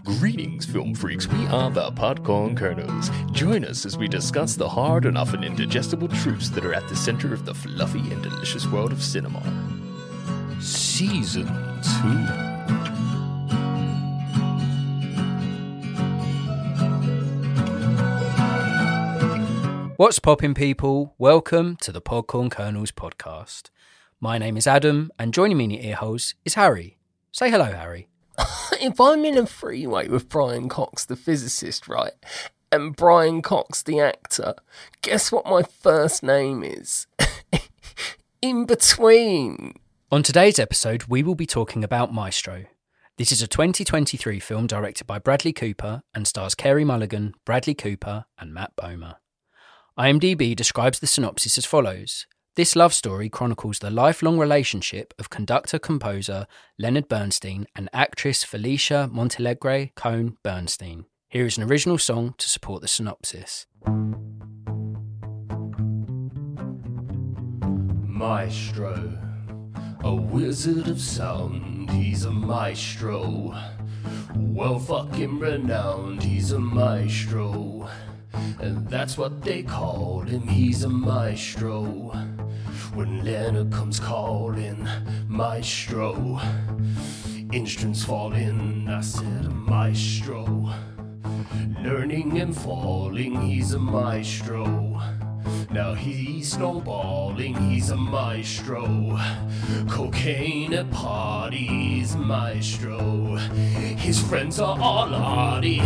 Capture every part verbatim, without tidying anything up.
Greetings, film freaks. We are the Popcorn Kernels. Join us as we discuss the hard and often indigestible truths that are at the center of the fluffy and delicious world of cinema. Season two. What's poppin', people? Welcome to the Popcorn Kernels podcast. My name is Adam, and joining me in your earholes is Harry. Say hello, Harry. If I'm in a freeway with Brian Cox, the physicist, right, and Brian Cox, the actor, guess what my first name is? In between. On today's episode, we will be talking about Maestro. This is a twenty twenty-three film directed by Bradley Cooper and stars Carey Mulligan, Bradley Cooper, and Matt Bomer. IMDb describes the synopsis as follows. This love story chronicles the lifelong relationship of conductor-composer Leonard Bernstein and actress Felicia Montealegre Cohn Bernstein. Here is an original song to support the synopsis. Maestro, a wizard of sound, he's a maestro. Well fucking renowned, he's a maestro. And that's what they call him, he's a maestro. When Leonard comes calling, maestro. Instruments fall in, I said a maestro. Learning and falling, he's a maestro. Now he's snowballing, he's a maestro. Cocaine at parties, maestro. His friends are all naughty,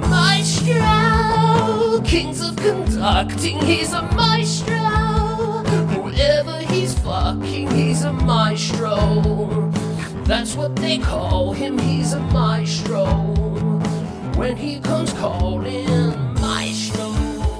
maestro. Kings of conducting, he's a maestro. Whoever he's fucking, he's a maestro. That's what they call him, he's a maestro. When he comes calling, maestro.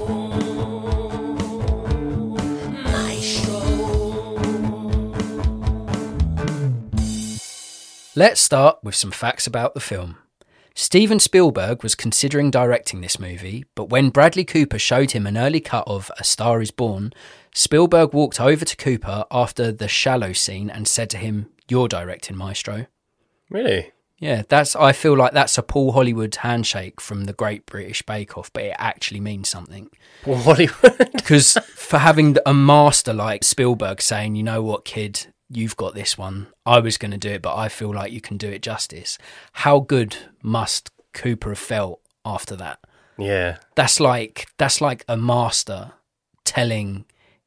Let's start with some facts about the film. Steven Spielberg was considering directing this movie, but when Bradley Cooper showed him an early cut of A Star is Born, Spielberg walked over to Cooper after the shallow scene and said to him, "You're directing, Maestro." Really? Yeah, that's. I feel like that's a Paul Hollywood handshake from the Great British Bake Off, but it actually means something. Paul Hollywood? Because for having a master like Spielberg saying, "You know what, kid? You've got this one. I was going to do it, but I feel like you can do it justice." How good must Cooper have felt after that? Yeah. That's like that's like a master telling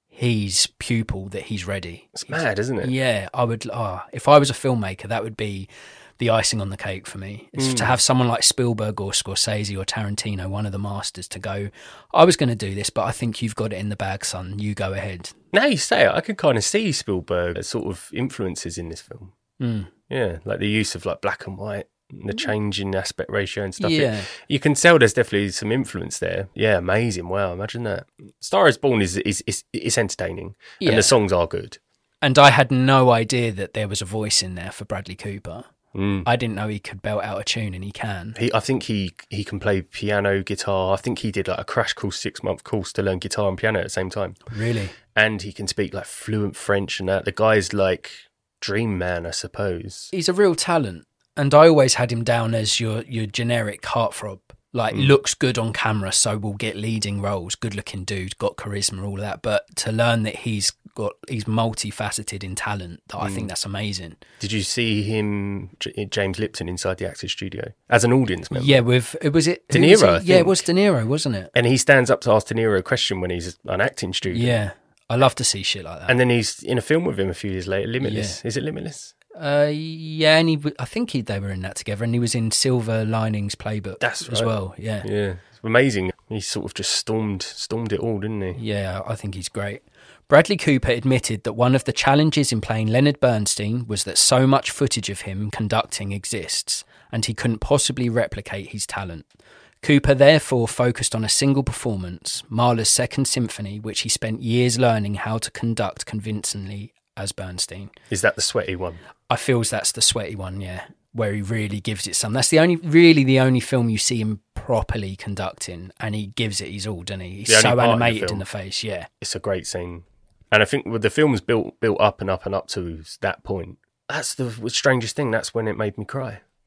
his pupil that he's ready. It's mad, isn't it? Yeah, I would. Oh, if I was a filmmaker, that would be the icing on the cake for me. It's Mm. to have someone like Spielberg or Scorsese or Tarantino, one of the masters, to go, "I was going to do this, but I think you've got it in the bag, son. You go ahead." Now you say it, I could kind of see Spielberg as sort of influences in this film. Mm. Yeah, like the use of like black and white, and the change in aspect ratio and stuff. Yeah. It, you can tell there's definitely some influence there. Yeah, amazing. Wow, imagine that. Star is Born is is is, is entertaining, Yeah. and the songs are good. And I had no idea that there was a voice in there for Bradley Cooper. Mm. I didn't know he could belt out a tune, and he can. He, I think he he can play piano, guitar. I think he did like a crash course, six month course to learn guitar and piano at the same time. Really? And he can speak like fluent French and that. The guy's like dream man, I suppose. He's a real talent. And I always had him down as your, your generic heartthrob. Like, Mm. looks good on camera, so we'll get leading roles. Good looking dude, got charisma, all of that. But to learn that he's got he's multifaceted in talent, that I Mm. think that's amazing. Did you see him, J- James Lipton, inside the Actors Studio as an audience member? Yeah, with it was it De who was Niro, it? I Yeah, it think. was De Niro, wasn't it? And he stands up to ask De Niro a question when he's on acting studio. Yeah, I love to see shit like that. And then he's in a film with him a few years later, Limitless. Is it Limitless? Uh, yeah, and he, w- I think he, they were in that together, and he was in Silver Linings Playbook That's as right. well. Yeah. Yeah, it's amazing. He sort of just stormed stormed it all, didn't he? Yeah, I think he's great. Bradley Cooper admitted that one of the challenges in playing Leonard Bernstein was that so much footage of him conducting exists, and he couldn't possibly replicate his talent. Cooper therefore focused on a single performance, Mahler's Second Symphony, which he spent years learning how to conduct convincingly as Bernstein. Is that the sweaty one? I feels that's the sweaty one, yeah, where he really gives it some. That's the only, really the only film you see him properly conducting, and he gives it his all, doesn't he? He's The only so part of the animated film. in the face, yeah. It's a great scene. And I think with the film's built built up and up and up to that point, that's the strangest thing. That's when it made me cry.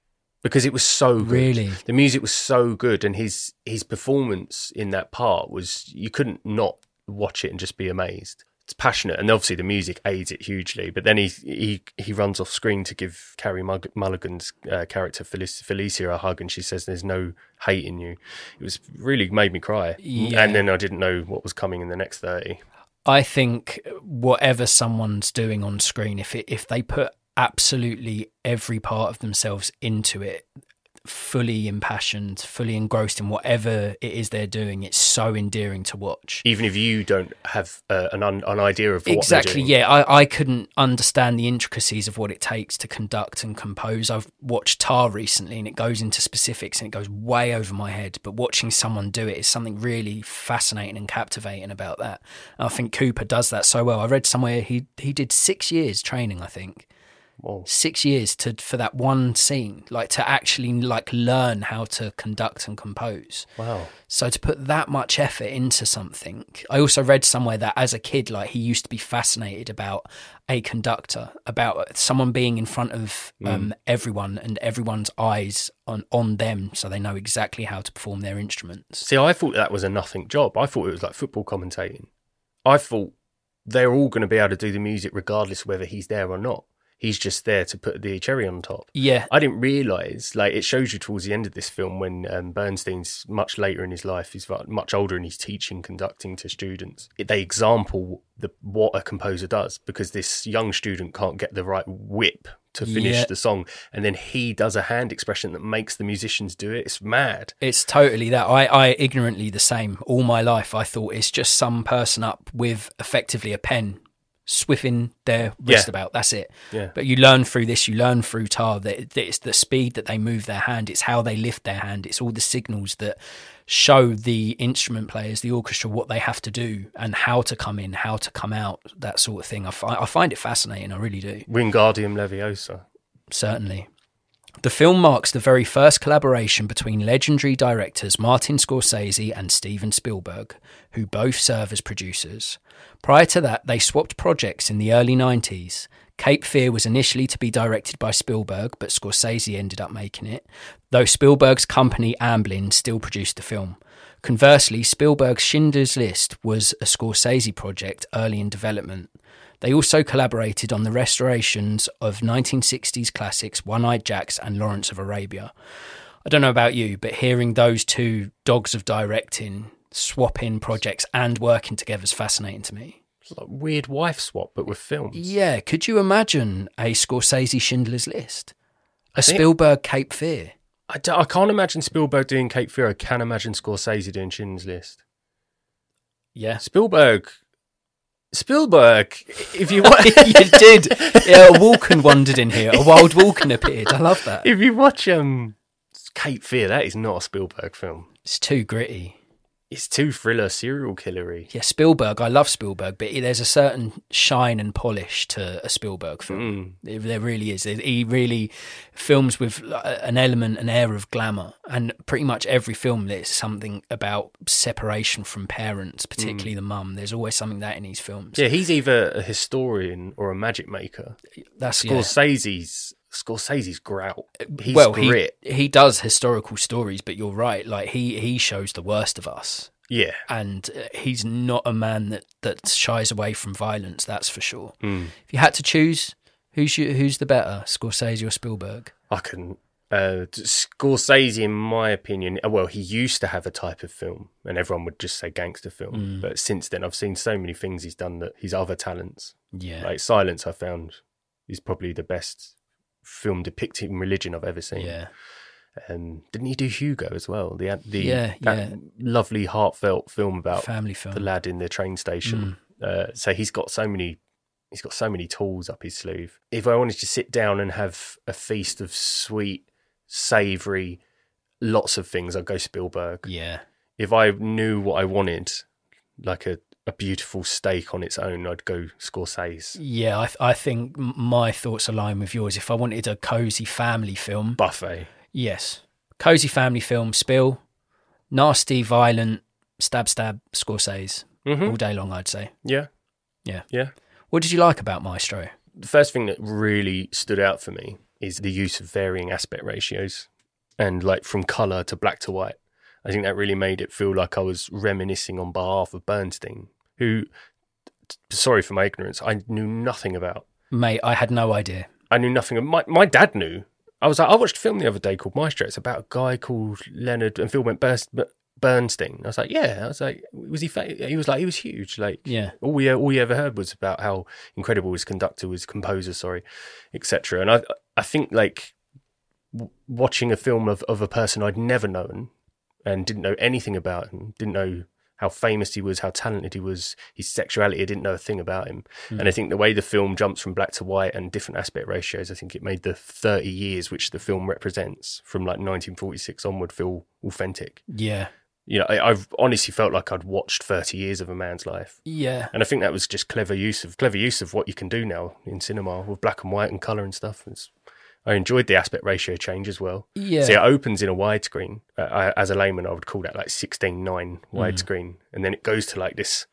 because it was so good. Really? The music was so good, and his his performance in that part was, you couldn't not watch it and just be amazed. It's passionate, and obviously the music aids it hugely. But then he he he runs off screen to give Carey Mulligan's uh, character Felicia, Felicia a hug, and she says, "There's no hate in you." It was really made me cry, Yeah. and then I didn't know what was coming in the next thirty. I think whatever someone's doing on screen, if it, if they put absolutely every part of themselves into it, fully impassioned, fully engrossed in whatever it is they're doing, it's so endearing to watch. Even if you don't have uh, an un- an idea of what Exactly, they're doing. yeah. I, I couldn't understand the intricacies of what it takes to conduct and compose. I've watched Tar recently, and it goes into specifics and it goes way over my head. But watching someone do it is something really fascinating and captivating about that. And I think Cooper does that so well. I read somewhere he he did six years training, I think. Whoa. Six years to for that one scene, like to actually like learn how to conduct and compose. Wow. So to put that much effort into something, I also read somewhere that as a kid, like he used to be fascinated about a conductor, about someone being in front of um, mm. everyone and everyone's eyes on, on them, so they know exactly how to perform their instruments. See, I thought that was a nothing job. I thought it was like football commentating. I thought they're all going to be able to do the music regardless of whether he's there or not. He's just there to put the cherry on top. Yeah. I didn't realise, like, it shows you towards the end of this film when um, Bernstein's much later in his life, he's much older and he's teaching conducting to students. They example the what a composer does, because this young student can't get the right whip to finish yeah. the song, and then he does a hand expression that makes the musicians do it. It's mad. It's totally that. I, I ignorantly the same. All my life I thought it's just some person up with effectively a pen swiffing their wrist yeah. about, that's it. Yeah. But you learn through this, you learn through Tar that it's the speed that they move their hand, it's how they lift their hand, it's all the signals that show the instrument players, the orchestra, what they have to do and how to come in, how to come out, that sort of thing. I, fi- I find it fascinating, I really do. Wingardium Leviosa. Certainly. The film marks the very first collaboration between legendary directors Martin Scorsese and Steven Spielberg, who both serve as producers. Prior to that, they swapped projects in the early nineties. Cape Fear was initially to be directed by Spielberg, but Scorsese ended up making it, though Spielberg's company Amblin still produced the film. Conversely, Spielberg's Schindler's List was a Scorsese project early in development. They also collaborated on the restorations of nineteen sixties classics One-Eyed Jacks and Lawrence of Arabia. I don't know about you, but hearing those two dogs of directing swapping projects and working together is fascinating to me. It's like a weird wife swap, but with films. Yeah, could you imagine a Scorsese Schindler's List? A think- Spielberg Cape Fear? I, don't- I can't imagine Spielberg doing Cape Fear. I can imagine Scorsese doing Schindler's List. Yeah. Spielberg... Spielberg, if you watch... You did. Yeah, a Walken wandered in here. A wild Walken appeared. I love that. If you watch um, Cape Fear, that is not a Spielberg film. It's too gritty. It's too thriller, serial killery. Yeah, Spielberg, I love Spielberg, but there's a certain shine and polish to a Spielberg film. Mm. There really is. He really films with an element, an air of glamour. And pretty much every film, there's something about separation from parents, particularly mm. the mum. There's always something like that in these films. Yeah, he's either a historian or a magic maker. That's Scorsese's... Yeah. Scorsese's grout. He's well, grit. he he does historical stories, but you're right. Like he he shows the worst of us. Yeah, and uh, he's not a man that, that shies away from violence. That's for sure. Mm. If you had to choose, who's you, who's the better, Scorsese or Spielberg? I can. Uh, Scorsese, in my opinion, well, he used to have a type of film, and everyone would just say gangster film. Mm. But since then, I've seen so many things he's done that his other talents, yeah, like Silence, I found is probably the best film depicting religion I've ever seen. Yeah. Um, didn't he do Hugo as well? The the yeah, that yeah. lovely heartfelt film about family film, the lad in the train station. Mm. Uh, so he's got so many, he's got so many tools up his sleeve. If I wanted to sit down and have a feast of sweet, savoury, lots of things, I'd go Spielberg. Yeah. If I knew what I wanted, like a a beautiful steak on its own, I'd go Scorsese. Yeah, I, th- I think my thoughts align with yours. If I wanted a cosy family film, Buffet. Yes, cosy family film. Spill, nasty, violent, stab, stab. Scorsese mm-hmm. all day long. I'd say. Yeah, yeah, yeah. What did you like about Maestro? The first thing that really stood out for me is the use of varying aspect ratios. and like from colour to black to white. I think that really made it feel like I was reminiscing on behalf of Bernstein, who, t- sorry for my ignorance, I knew nothing about. Mate, I had no idea. I knew nothing. Of, my my dad knew. I was like, I watched a film the other day called Maestro. It's about a guy called Leonard, and Phil went Burst, Bernstein. I was like, yeah. I was like, was he? Fa-? He was like, he was huge. Like, yeah. All we all we ever heard was about how incredible his conductor was, composer, sorry, et cetera. And I I think like w- watching a film of of a person I'd never known and didn't know anything about him, didn't know how famous he was, how talented he was, his sexuality, I didn't know a thing about him. Mm. And I think the way the film jumps from black to white and different aspect ratios, I think it made the thirty years which the film represents from like nineteen forty-six onward feel authentic. Yeah. You know, I, I've honestly felt like I'd watched thirty years of a man's life. Yeah. And I think that was just clever use of clever use of what you can do now in cinema with black and white and colour and stuff. It's, I enjoyed the aspect ratio change as well. Yeah. See, it opens in a widescreen. Uh, I, as a layman, I would call that like sixteen nine widescreen. Mm. And then it goes to like this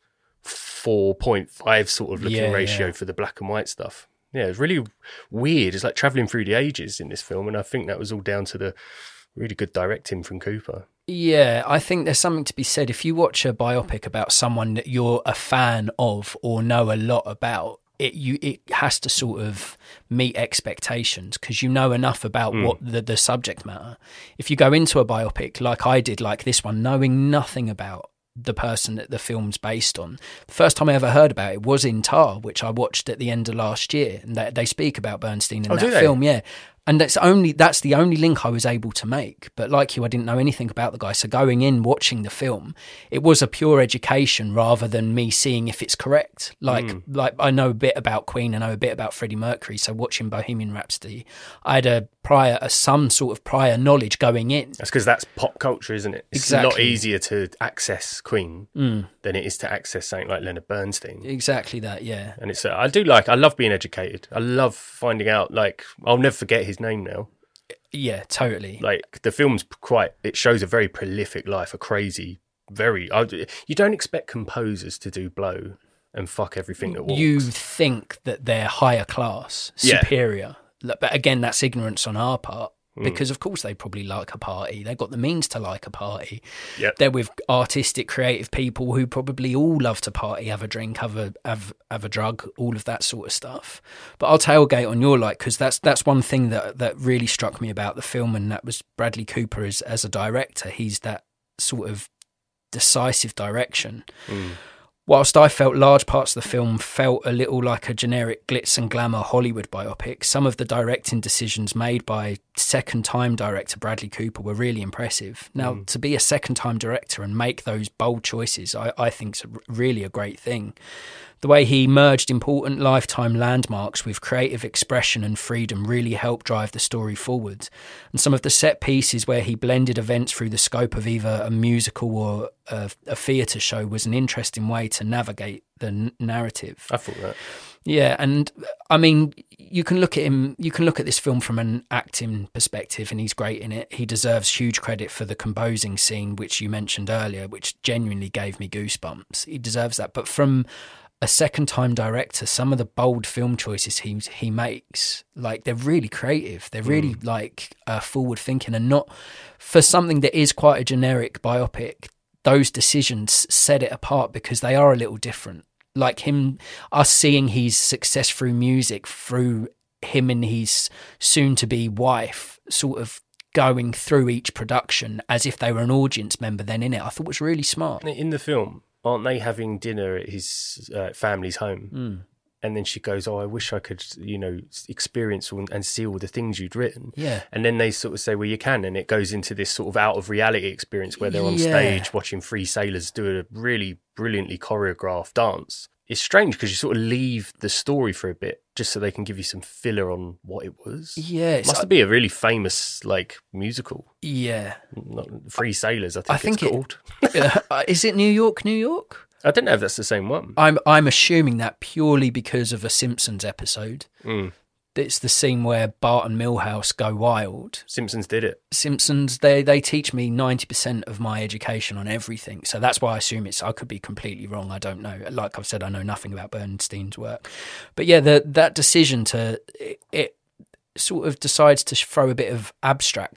four point five sort of looking yeah, ratio yeah. for the black and white stuff. Yeah, it's really weird. It's like travelling through the ages in this film. And I think that was all down to the really good directing from Cooper. Yeah, I think there's something to be said. If you watch a biopic about someone that you're a fan of or know a lot about, It you it has to sort of meet expectations because you know enough about mm. what the, the subject matter. If you go into a biopic like I did, like this one, knowing nothing about the person that the film's based on, the first time I ever heard about it was in Tar, which I watched at the end of last year, and they, they speak about Bernstein in oh, that film. Yeah. And that's only that's the only link I was able to make. But like you, I didn't know anything about the guy. So going in, watching the film, it was a pure education rather than me seeing if it's correct. Like, mm. like I know a bit about Queen, I know a bit about Freddie Mercury. So watching Bohemian Rhapsody, I had a prior, a, some sort of prior knowledge going in. That's because that's pop culture, isn't it? It's exactly. a lot easier to access Queen mm. than it is to access something like Leonard Bernstein. Exactly that, yeah. And it's uh, I do like, I love being educated. I love finding out, like, I'll never forget his name now. Yeah, totally. Like, the film's quite, it shows a very prolific life, a crazy, very, I, you don't expect composers to do blow and fuck everything that walks. You think that they're higher class, superior. Yeah. But again, that's ignorance on our part. Because, of course, they probably like a party. They've got the means to like a party. Yep. They're with artistic, creative people who probably all love to party, have a drink, have a have, have a drug, all of that sort of stuff. But I'll tailgate on your like, because that's that's one thing that, that really struck me about the film, and that was Bradley Cooper as, as a director. He's that sort of decisive direction. Mm. Whilst I felt large parts of the film felt a little like a generic glitz and glamour Hollywood biopic, some of the directing decisions made by second-time director Bradley Cooper were really impressive. Now, mm. to be a second-time director and make those bold choices, I, I think is really a great thing. The way he merged important lifetime landmarks with creative expression and freedom really helped drive the story forward. And some of the set pieces where he blended events through the scope of either a musical or a, a theatre show was an interesting way to navigate the n- narrative. I thought that. Yeah, and I mean, you can look at him, you can look at this film from an acting perspective, and he's great in it. He deserves huge credit for the composing scene, which you mentioned earlier, which genuinely gave me goosebumps. He deserves that. But from a second-time director, some of the bold film choices he he makes, like, they're really creative. They're really, mm. like, uh, forward-thinking, and not for something that is quite a generic biopic. Those decisions set it apart because they are a little different. Like him, us seeing his success through music, through him and his soon-to-be wife sort of going through each production as if they were an audience member then in it, I thought was really smart. In the film, aren't they having dinner at his uh, family's home? Mm. And then she goes, oh, I wish I could, you know, experience all, and see all the things you'd written. Yeah. And then they sort of say, well, you can. And it goes into this sort of out of reality experience where they're on yeah. stage watching three sailors do a really brilliantly choreographed dance. It's strange because you sort of leave the story for a bit just so they can give you some filler on what it was. Yeah. It must uh, be a really famous, like, musical. Yeah. Not, Three Sailors, I think, I think it's it, called. uh, is it New York, New York? I don't know if that's the same one. I'm I'm assuming that purely because of a Simpsons episode. Mm. It's the scene where Bart and Milhouse go wild. Simpsons did it. Simpsons, they they teach me ninety percent of my education on everything. So that's why I assume it's, I could be completely wrong. I don't know. Like I've said, I know nothing about Bernstein's work. But yeah, the, that decision to, it, it sort of decides to throw a bit of abstract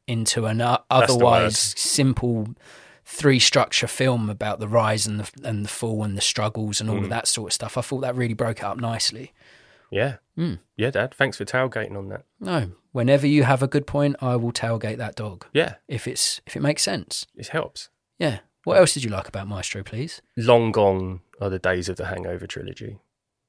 into an uh, That's the otherwise word. simple three structure film about the rise and the and the fall and the struggles and all Mm. of that sort of stuff. I thought that really broke it up nicely. Yeah. Mm. Yeah, Dad. Thanks for tailgating on that. No, whenever you have a good point, I will tailgate that dog Yeah, if it's if it makes sense. it helps. Yeah. What else did you like about Maestro, please? Long gone are the days of the Hangover trilogy.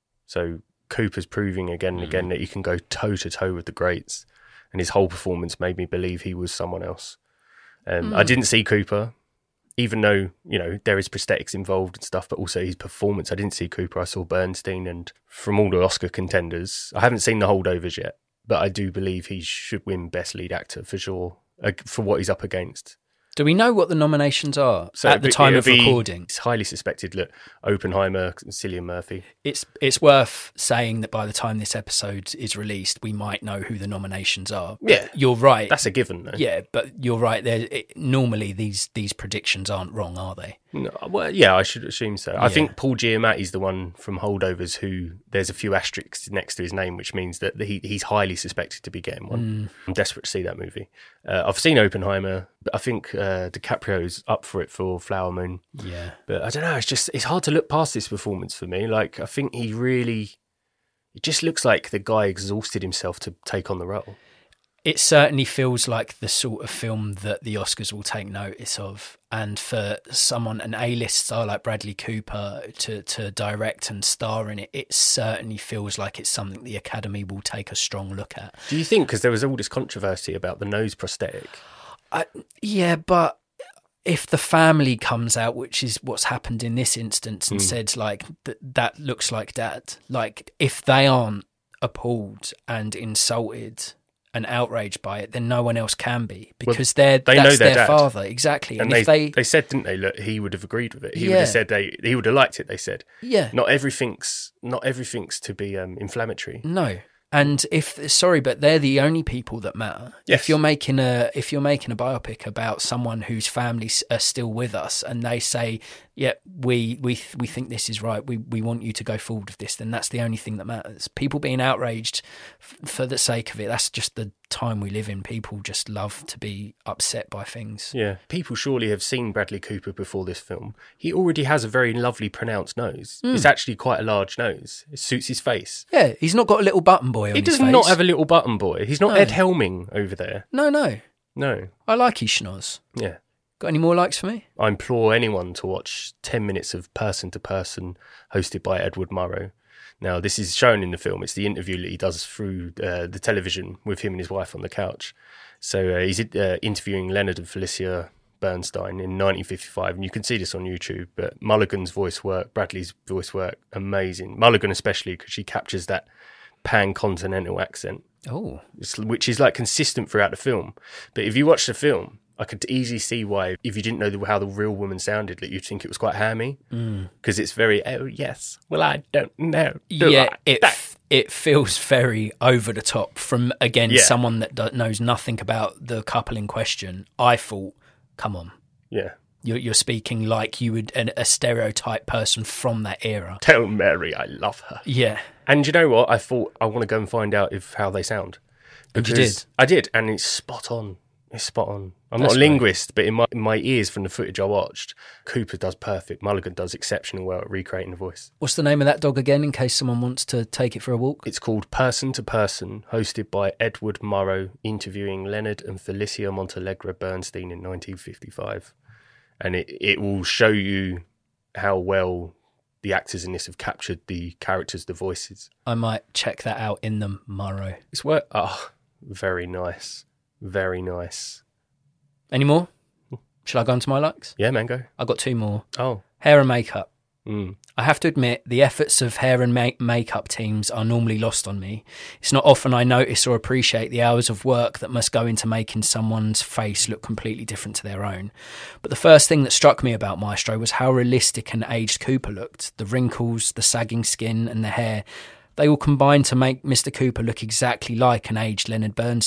So Cooper's proving again and Mm. again that he can go toe to toe with the greats, and his whole performance made me believe he was someone else. Um, I Mm. didn't see Cooper, even though, you know, there is prosthetics involved and stuff, but also his performance. I didn't see Cooper. I saw Bernstein, and from all the Oscar contenders, I haven't seen The Holdovers yet, but I do believe he should win Best Lead Actor for sure, uh, for what he's up against. Do we know what the nominations are So at the it'd be- time it'd of be- recording? It's highly suspected that Oppenheimer, Cillian Murphy. It's it's worth saying that by the time this episode is released, we might know who the nominations are. Yeah, You're right. that's a given, though. Yeah, but you're right. There, it, normally these these predictions aren't wrong, are they? No, well, yeah, I should assume so. I Yeah. think Paul Giamatti's the one from Holdovers who there's a few asterisks next to his name, which means that he, he's highly suspected to be getting one. Mm. I'm desperate to see that movie. Uh, I've seen Oppenheimer, but I think uh, DiCaprio's up for it for Flower Moon. Yeah. But I don't know. It's just it's hard to look past this performance for me. Like I think he really, it just looks like the guy exhausted himself to take on the role. It certainly feels like the sort of film that the Oscars will take notice of. And for someone, an A-list star like Bradley Cooper to, to direct and star in it, it certainly feels like it's something the Academy will take a strong look at. Do you think, because there was all this controversy about the nose prosthetic? I, yeah, but if the family comes out, which is what's happened in this instance, and Mm. said like th- that looks like Dad, like if they aren't appalled and insulted and outraged by it, then no one else can be, because they're they that's know their their dad. father, exactly. And, And, they, if they, they said, didn't they, look, he would have agreed with it. He would Yeah. have said they he would have liked it. They said yeah, not everything's not everything's to be um, inflammatory. no. And if sorry, but they're the only people that matter. Yes. If you're making a if you're making a biopic about someone whose families are still with us, and they say, "Yeah, we we we think this is right. We we want you to go forward with this," then that's the only thing that matters. People being outraged f- for the sake of it, that's just the time we live in. People just love to be upset by things. Yeah, people surely have seen Bradley Cooper before this film. He already has a very lovely, pronounced nose. Hmm. It's actually quite a large nose. It suits his face. Yeah, he's not got a little button boy on He his does face. not have a little button boy. He's not No. Ed Helming over there. No, no. No. I like his schnoz. Yeah. Got any more likes for me? I implore anyone to watch ten minutes of Person to Person hosted by Edward Murrow. Now, this is shown in the film. It's the interview that he does through uh, the television with him and his wife on the couch. So uh, he's uh, interviewing Leonard and Felicia Bernstein in nineteen fifty-five, and you can see this on YouTube. But Mulligan's voice work, Bradley's voice work, amazing. Mulligan especially, because she captures that pan-continental accent, Oh, it's- which is like consistent throughout the film. But if you watch the film, I could easily see why, if you didn't know the, how the real woman sounded, that you'd think it was quite hammy, because it's very, oh yes, well I don't know. Do yeah, I? it That- it feels very over the top from, again, Yeah. someone that do- knows nothing about the couple in question. I thought, come on, yeah. you're, you're speaking like you would an, a stereotype person from that era. Tell Mary I love her. Yeah, And you know what? I thought I want to go and find out if how they sound. And you Because did? I did, and it's spot on. It's spot on. I'm That's not a great. linguist, but in my in my ears from the footage I watched, Cooper does perfect. Mulligan does exceptional well at recreating the voice. what's the name of that dog again, in case someone wants to take it for a walk? It's called Person to Person, hosted by Edward Murrow, interviewing Leonard and Felicia Montalegre Bernstein in nineteen fifty-five. And it, it will show you how well the actors in this have captured the characters, the voices. I might check that out in the Murrow. It's work. Oh, very nice. Very nice. Any more? Shall I go on to my likes? Yeah, Mango. I've got two more. Oh. Hair and makeup. Mm. I have to admit, the efforts of hair and make- makeup teams are normally lost on me. It's not often I notice or appreciate the hours of work that must go into making someone's face look completely different to their own. But the first thing that struck me about Maestro was how realistic an aged Cooper looked. The wrinkles, the sagging skin and the hair, they all combined to make Mister Cooper look exactly like an aged Leonard Bernstein.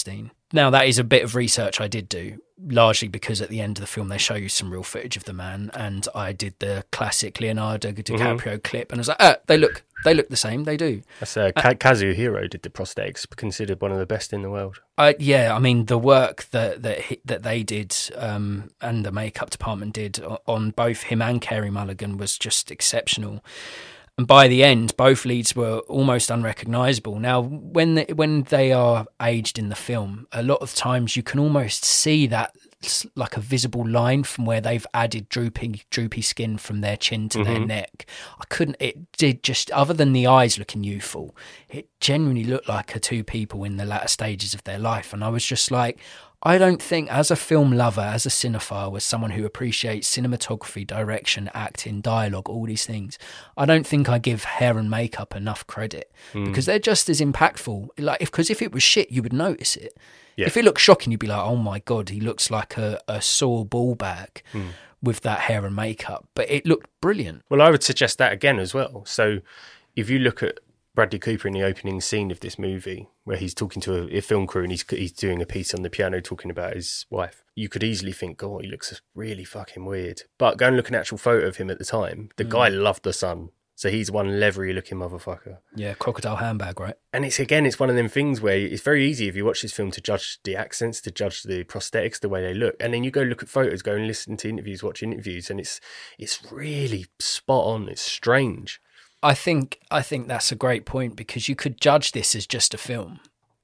Now, that is a bit of research I did do, largely because at the end of the film they show you some real footage of the man, and I did the classic Leonardo DiCaprio mm-hmm. clip, and I was like, oh, they look they look the same, they do. That's uh, uh, Kazuhiro did the prosthetics, considered one of the best in the world. Uh, yeah, I mean, the work that that, he, that they did um, and the makeup department did on both him and Carey Mulligan was just exceptional. And by the end, both leads were almost unrecognisable. Now, when they, when they are aged in the film, a lot of times you can almost see that like a visible line from where they've added droopy, droopy skin from their chin to mm-hmm. their neck. I couldn't. It did just, other than the eyes looking youthful, it genuinely looked like a two people in the latter stages of their life. And I was just like, I don't think, as a film lover, as a cinephile, as someone who appreciates cinematography, direction, acting, dialogue, all these things, I don't think I give hair and makeup enough credit mm. because they're just as impactful. Like, if because if it was shit, you would notice it. Yeah. If it looked shocking, you'd be like, "Oh my god, he looks like a, a sore ball bag mm. with that hair and makeup." But it looked brilliant. Well, I would suggest that again as well. So, if you look at Bradley Cooper in the opening scene of this movie, where he's talking to a, a film crew and he's he's doing a piece on the piano talking about his wife, you could easily think, God, he looks really fucking weird. But go and look at an actual photo of him at the time. The mm. guy loved the sun. So he's one leathery looking motherfucker. Yeah, crocodile handbag, right? And it's, again, it's one of them things where it's very easy if you watch this film to judge the accents, to judge the prosthetics, the way they look. And then you go look at photos, go and listen to interviews, watch interviews, and it's it's really spot on. It's strange. I think I think that's a great point, because you could judge this as just a film,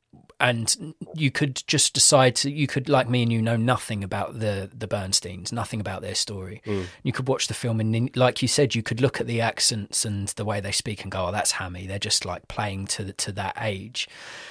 and you could just decide to, you could, like me and you, know nothing about the the Bernsteins, nothing about their story. Mm. You could watch the film and, like you said, you could look at the accents and the way they speak and go, oh, that's hammy. They're just like playing to the, to that age.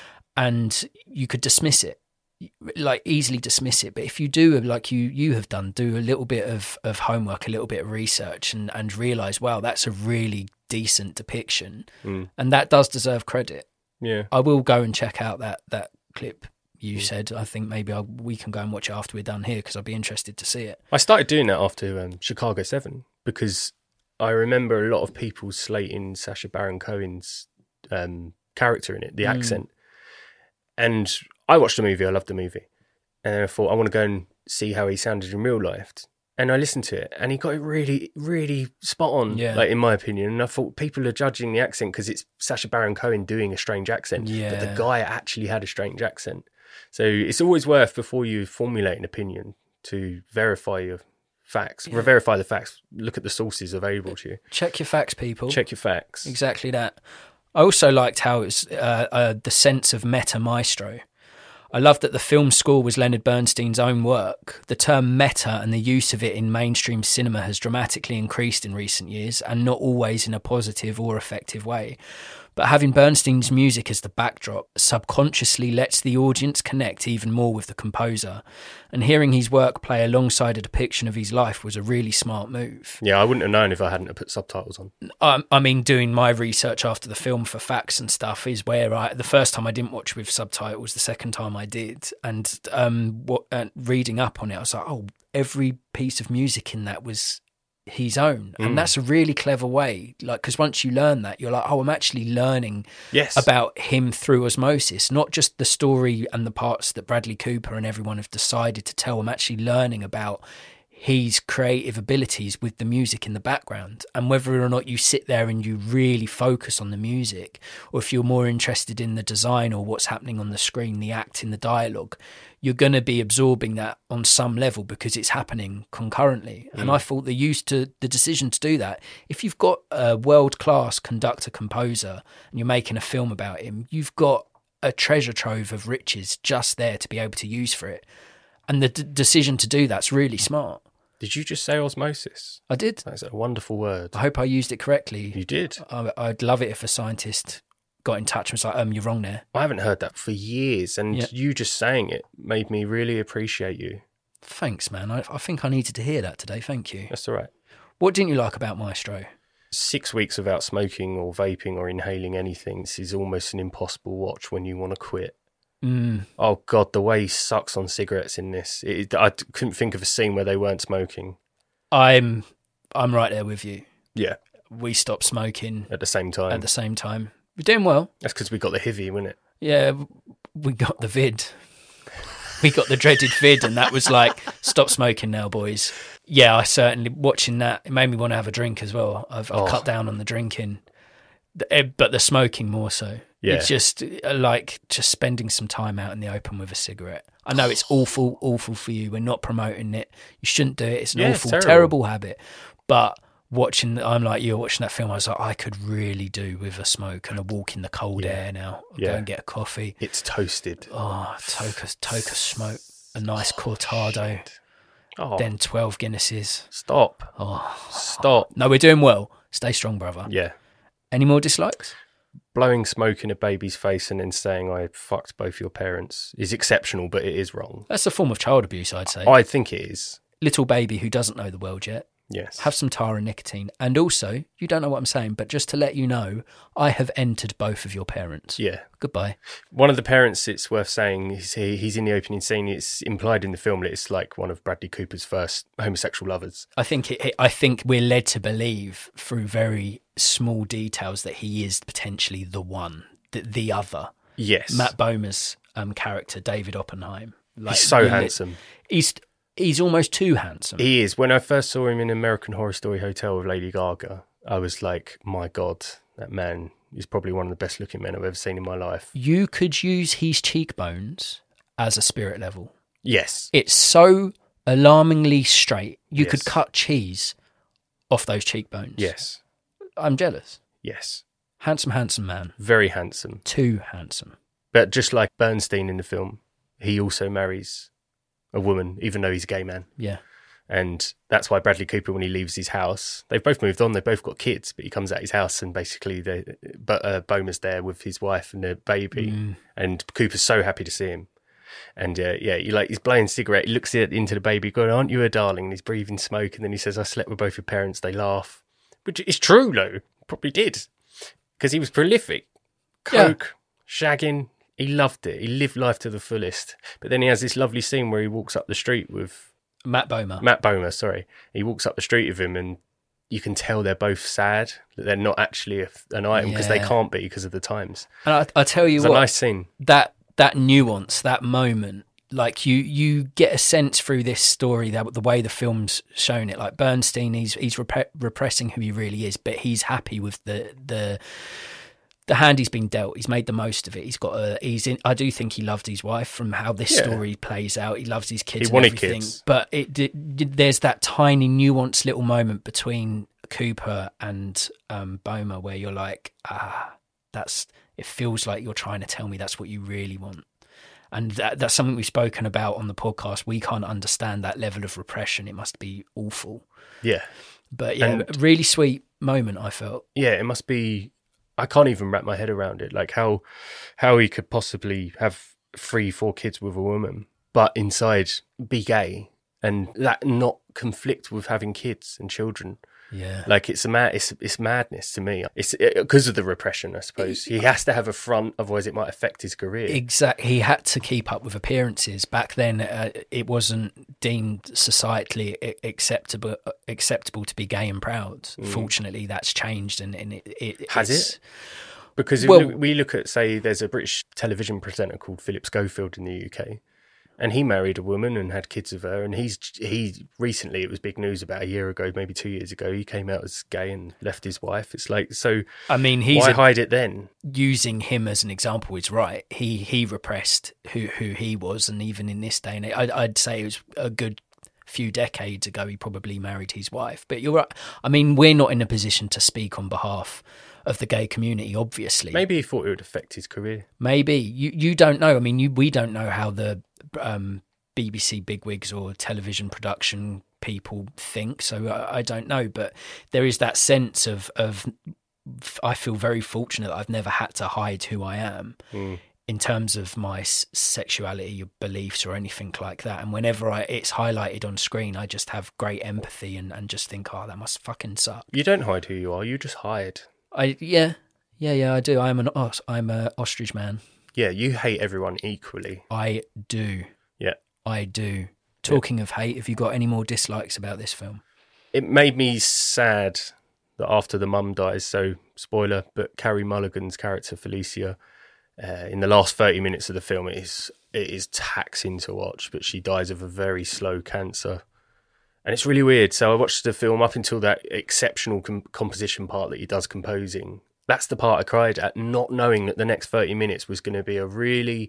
And you could dismiss it, like easily dismiss it. But if you do, like you you have done, do a little bit of, of homework, a little bit of research, and, and realise, wow, that's a really decent depiction. Mm. And that does deserve credit. Yeah, I will go and check out that that clip you mm. said. I think maybe I'll, we can go and watch it after we're done here, because I'd be interested to see it. I started doing that after um, Chicago seven, because I remember a lot of people slating Sacha Baron Cohen's um, character in it, the mm. accent. And I watched the movie, I loved the movie. And then I thought, I want to go and see how he sounded in real life. And I listened to it, and he got it really, really spot on, yeah. like in my opinion. And I thought, people are judging the accent because it's Sacha Baron Cohen doing a strange accent. Yeah. But the guy actually had a strange accent. So it's always worth, before you formulate an opinion, to verify your facts, yeah. verify the facts, look at the sources available to you. Check your facts, people. Check your facts. Exactly that. I also liked how it was uh, uh, the sense of meta maestro. I love that the film score was Leonard Bernstein's own work. The term meta and the use of it in mainstream cinema has dramatically increased in recent years, and not always in a positive or effective way. But having Bernstein's music as the backdrop subconsciously lets the audience connect even more with the composer. And hearing his work play alongside a depiction of his life was a really smart move. Yeah, I wouldn't have known if I hadn't put subtitles on. I, I mean, doing my research after the film for facts and stuff is where I, the first time I didn't watch with subtitles, the second time I did. And um, what, uh, reading up on it, I was like, oh, every piece of music in that was his own. And mm. that's a really clever way, like, because once you learn that, you're like, oh, I'm actually learning yes. about him through osmosis, not just the story and the parts that Bradley Cooper and everyone have decided to tell. I'm actually learning about his creative abilities with the music in the background. And whether or not you sit there and you really focus on the music, or if you're more interested in the design or what's happening on the screen, the acting, the dialogue, you're going to be absorbing that on some level because it's happening concurrently. Mm. And I thought the use to the decision to do that, if you've got a world-class conductor, composer, and you're making a film about him, you've got a treasure trove of riches just there to be able to use for it. And the d- decision to do that's really smart. Did you just say osmosis? I did. That's a wonderful word. I hope I used it correctly. You did. I, I'd love it if a scientist got in touch and was like, um, you're wrong there. I haven't heard that for years, and yep. you just saying it made me really appreciate you. Thanks, man. I, I think I needed to hear that today. Thank you. That's all right. What didn't you like about Maestro? Six weeks without smoking or vaping or inhaling anything, this is almost an impossible watch when you want to quit. Mm. Oh, God, the way he sucks on cigarettes in this. It, I couldn't think of a scene where they weren't smoking. I'm I'm right there with you. Yeah. We stopped smoking. At the same time. At the same time. We're doing well. That's because we got the H I V, wasn't it? Yeah, we got the vid. we got the dreaded vid, and that was like, stop smoking now, boys. Yeah, I certainly, watching that, it made me want to have a drink as well. I've, I've Oh. cut down on the drinking, but the smoking more so. Yeah. It's just uh, like just spending some time out in the open with a cigarette. I know it's awful, awful for you. We're not promoting it. You shouldn't do it. It's an Yeah, awful, terrible. terrible habit. But watching, I'm like you, watching that film, I was like, I could really do with a smoke and a walk in the cold Yeah. air now. Yeah. Go and get a coffee. It's toasted. Oh, toke a, toke a smoke, a nice cortado, Oh, then twelve Guinnesses. stop. Oh, Stop. no, we're doing well. Stay strong, brother. Yeah. Any more dislikes? Blowing smoke in a baby's face and then saying I fucked both your parents is exceptional, but it is wrong. That's a form of child abuse, I'd say. I think it is. Little baby who doesn't know the world yet. Yes. Have some tar and nicotine. And also, you don't know what I'm saying, but just to let you know, I have entered both of your parents. Yeah. Goodbye. One of the parents, it's worth saying, he's, he, he's in the opening scene. It's implied in the film that it's like one of Bradley Cooper's first homosexual lovers. I think it, I think we're led to believe through very small details that he is potentially the one, the, the other. Yes. Matt Bomer's um, character, David Oppenheim. Like, He's so we're lit- handsome. He's he's almost too handsome. He is. When I first saw him in American Horror Story Hotel with Lady Gaga, I was like, my God, that man is probably one of the best looking men I've ever seen in my life. You could use his cheekbones as a spirit level. Yes. It's so alarmingly straight. You Yes. could cut cheese off those cheekbones. Yes. I'm jealous. Yes. Handsome, handsome man. Very handsome. Too handsome. But just like Bernstein in the film, he also marries a woman, even though he's a gay man. Yeah. And that's why Bradley Cooper, when he leaves his house, they've both moved on, they've both got kids, but he comes out his house and basically they, but uh, Bomer's there with his wife and their baby, Mm. and Cooper's so happy to see him. And uh, yeah, he like he's blowing a cigarette, he looks at, into the baby, going, "Aren't you a darling?" And he's breathing smoke, and then he says, "I slept with both your parents." They laugh, which is true, though. Probably did, because he was prolific, coke, shagging. He loved it. He lived life to the fullest. But then he has this lovely scene where he walks up the street with Matt Bomer. Matt Bomer, sorry. He walks up the street with him and you can tell they're both sad, that they're not actually a, an item because they Yeah. can't be because of the times. And I, I tell you It's a what, nice scene. that that nuance, that moment, like you you get a sense through this story that the way the film's shown it. Like Bernstein, he's he's rep- repressing who he really is, but he's happy with the the the hand he's been dealt. He's made the most of it. He's got a he's in. I do think he loved his wife from how this Yeah. story plays out. He loves his kids. He and wanted everything. kids. But it did, there's that tiny nuanced little moment between Cooper and um, Bomer where you're like, ah, that's. It feels like you're trying to tell me that's what you really want. And that, that's something we've spoken about on the podcast. We can't understand that level of repression. It must be awful. Yeah. But yeah, And- a really sweet moment, I felt. Yeah, it must be. I can't even wrap my head around it. Like how how he could possibly have three, four kids with a woman, but inside be gay and that not conflict with having kids and children. Yeah. Like it's a mad, it's it's madness to me. It's because of the repression, I suppose. He has to have a front, otherwise it might affect his career. Exactly. He had to keep up with appearances. Back then, uh, it wasn't deemed societally a- acceptable acceptable to be gay and proud. Fortunately, that's changed, and, and it, it Has it's- it? Because if Well- we look, we look at, say, there's a British television presenter called Philip Schofield in the U K, and he married a woman and had kids with her. And he's he recently, it was big news about a year ago, maybe two years ago, he came out as gay and left his wife. It's like, so I mean, he's why a, hide it then? using him as an example is right. He he repressed who who he was, and even in this day and age, I'd, I'd say it was a good few decades ago he probably married his wife. But you're right. I mean, we're not in a position to speak on behalf of the gay community, obviously. Maybe he thought it would affect his career. Maybe you you don't know. I mean, you we don't know how the um, B B C bigwigs or television production people think, so I, I don't know. But there is that sense of of I feel very fortunate that I've never had to hide who I am Mm. in terms of my s- sexuality or beliefs or anything like that. And whenever I, it's highlighted on screen, I just have great empathy and, and just think, oh, that must fucking suck. You don't hide who you are, you just hide. I yeah yeah yeah I do. I'm an os- I'm a ostrich man. Yeah, you hate everyone equally. I do. Yeah. I do. Talking of hate, have you got any more dislikes about this film? It made me sad that after the mum dies, so spoiler, but Carrie Mulligan's character, Felicia, uh, in the last thirty minutes of the film, it is it is taxing to watch. But she dies of a very slow cancer, and it's really weird. So I watched the film up until that exceptional com- composition part that he does composing. That's the part I cried at, not knowing that the next thirty minutes was going to be a really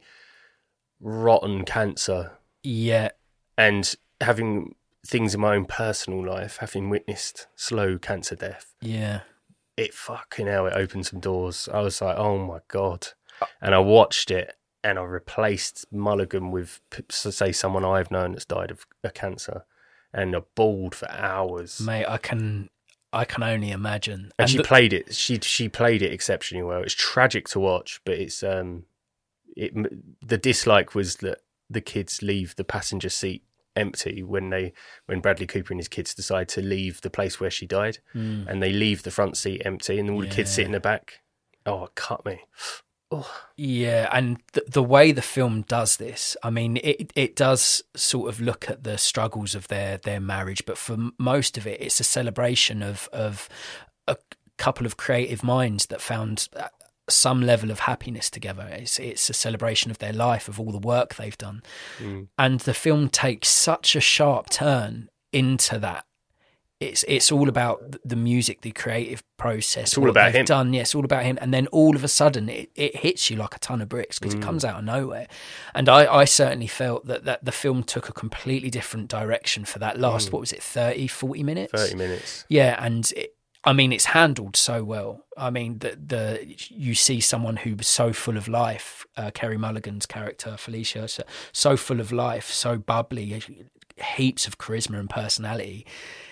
rotten cancer. Yeah. And having things in my own personal life, having witnessed slow cancer death. Yeah. It fucking hell, it opened some doors. I was like, oh my God. And I watched it and I replaced Mulligan with, say, someone I've known that's died of a cancer, and I bawled for hours. Mate, I can... I can only imagine. And, and she the, played it. She she played it exceptionally well. It's tragic to watch, but it's um, it the dislike was that the kids leave the passenger seat empty when they when Bradley Cooper and his kids decide to leave the place where she died, mm. and they leave the front seat empty, and all yeah. the kids sit in the back. Oh, it cut me. Oh. Yeah, and the, the way the film does this, I mean, it it does sort of look at the struggles of their, their marriage, but for most of it, it's a celebration of of a couple of creative minds that found some level of happiness together. It's it's a celebration of their life, of all the work they've done, mm. and the film takes such a sharp turn into that. It's it's all about the music, the creative process. It's all about him. Done, yes, all about him. And then all of a sudden, it, it hits you like a ton of bricks because mm. it comes out of nowhere. And I, I certainly felt that, that the film took a completely different direction for that last, mm. what was it, thirty, forty minutes? thirty minutes. Yeah, and it, I mean, it's handled so well. I mean, the the you see someone who was so full of life, uh, Carey Mulligan's character, Felicia, so, so full of life, so bubbly, heaps of charisma and personality,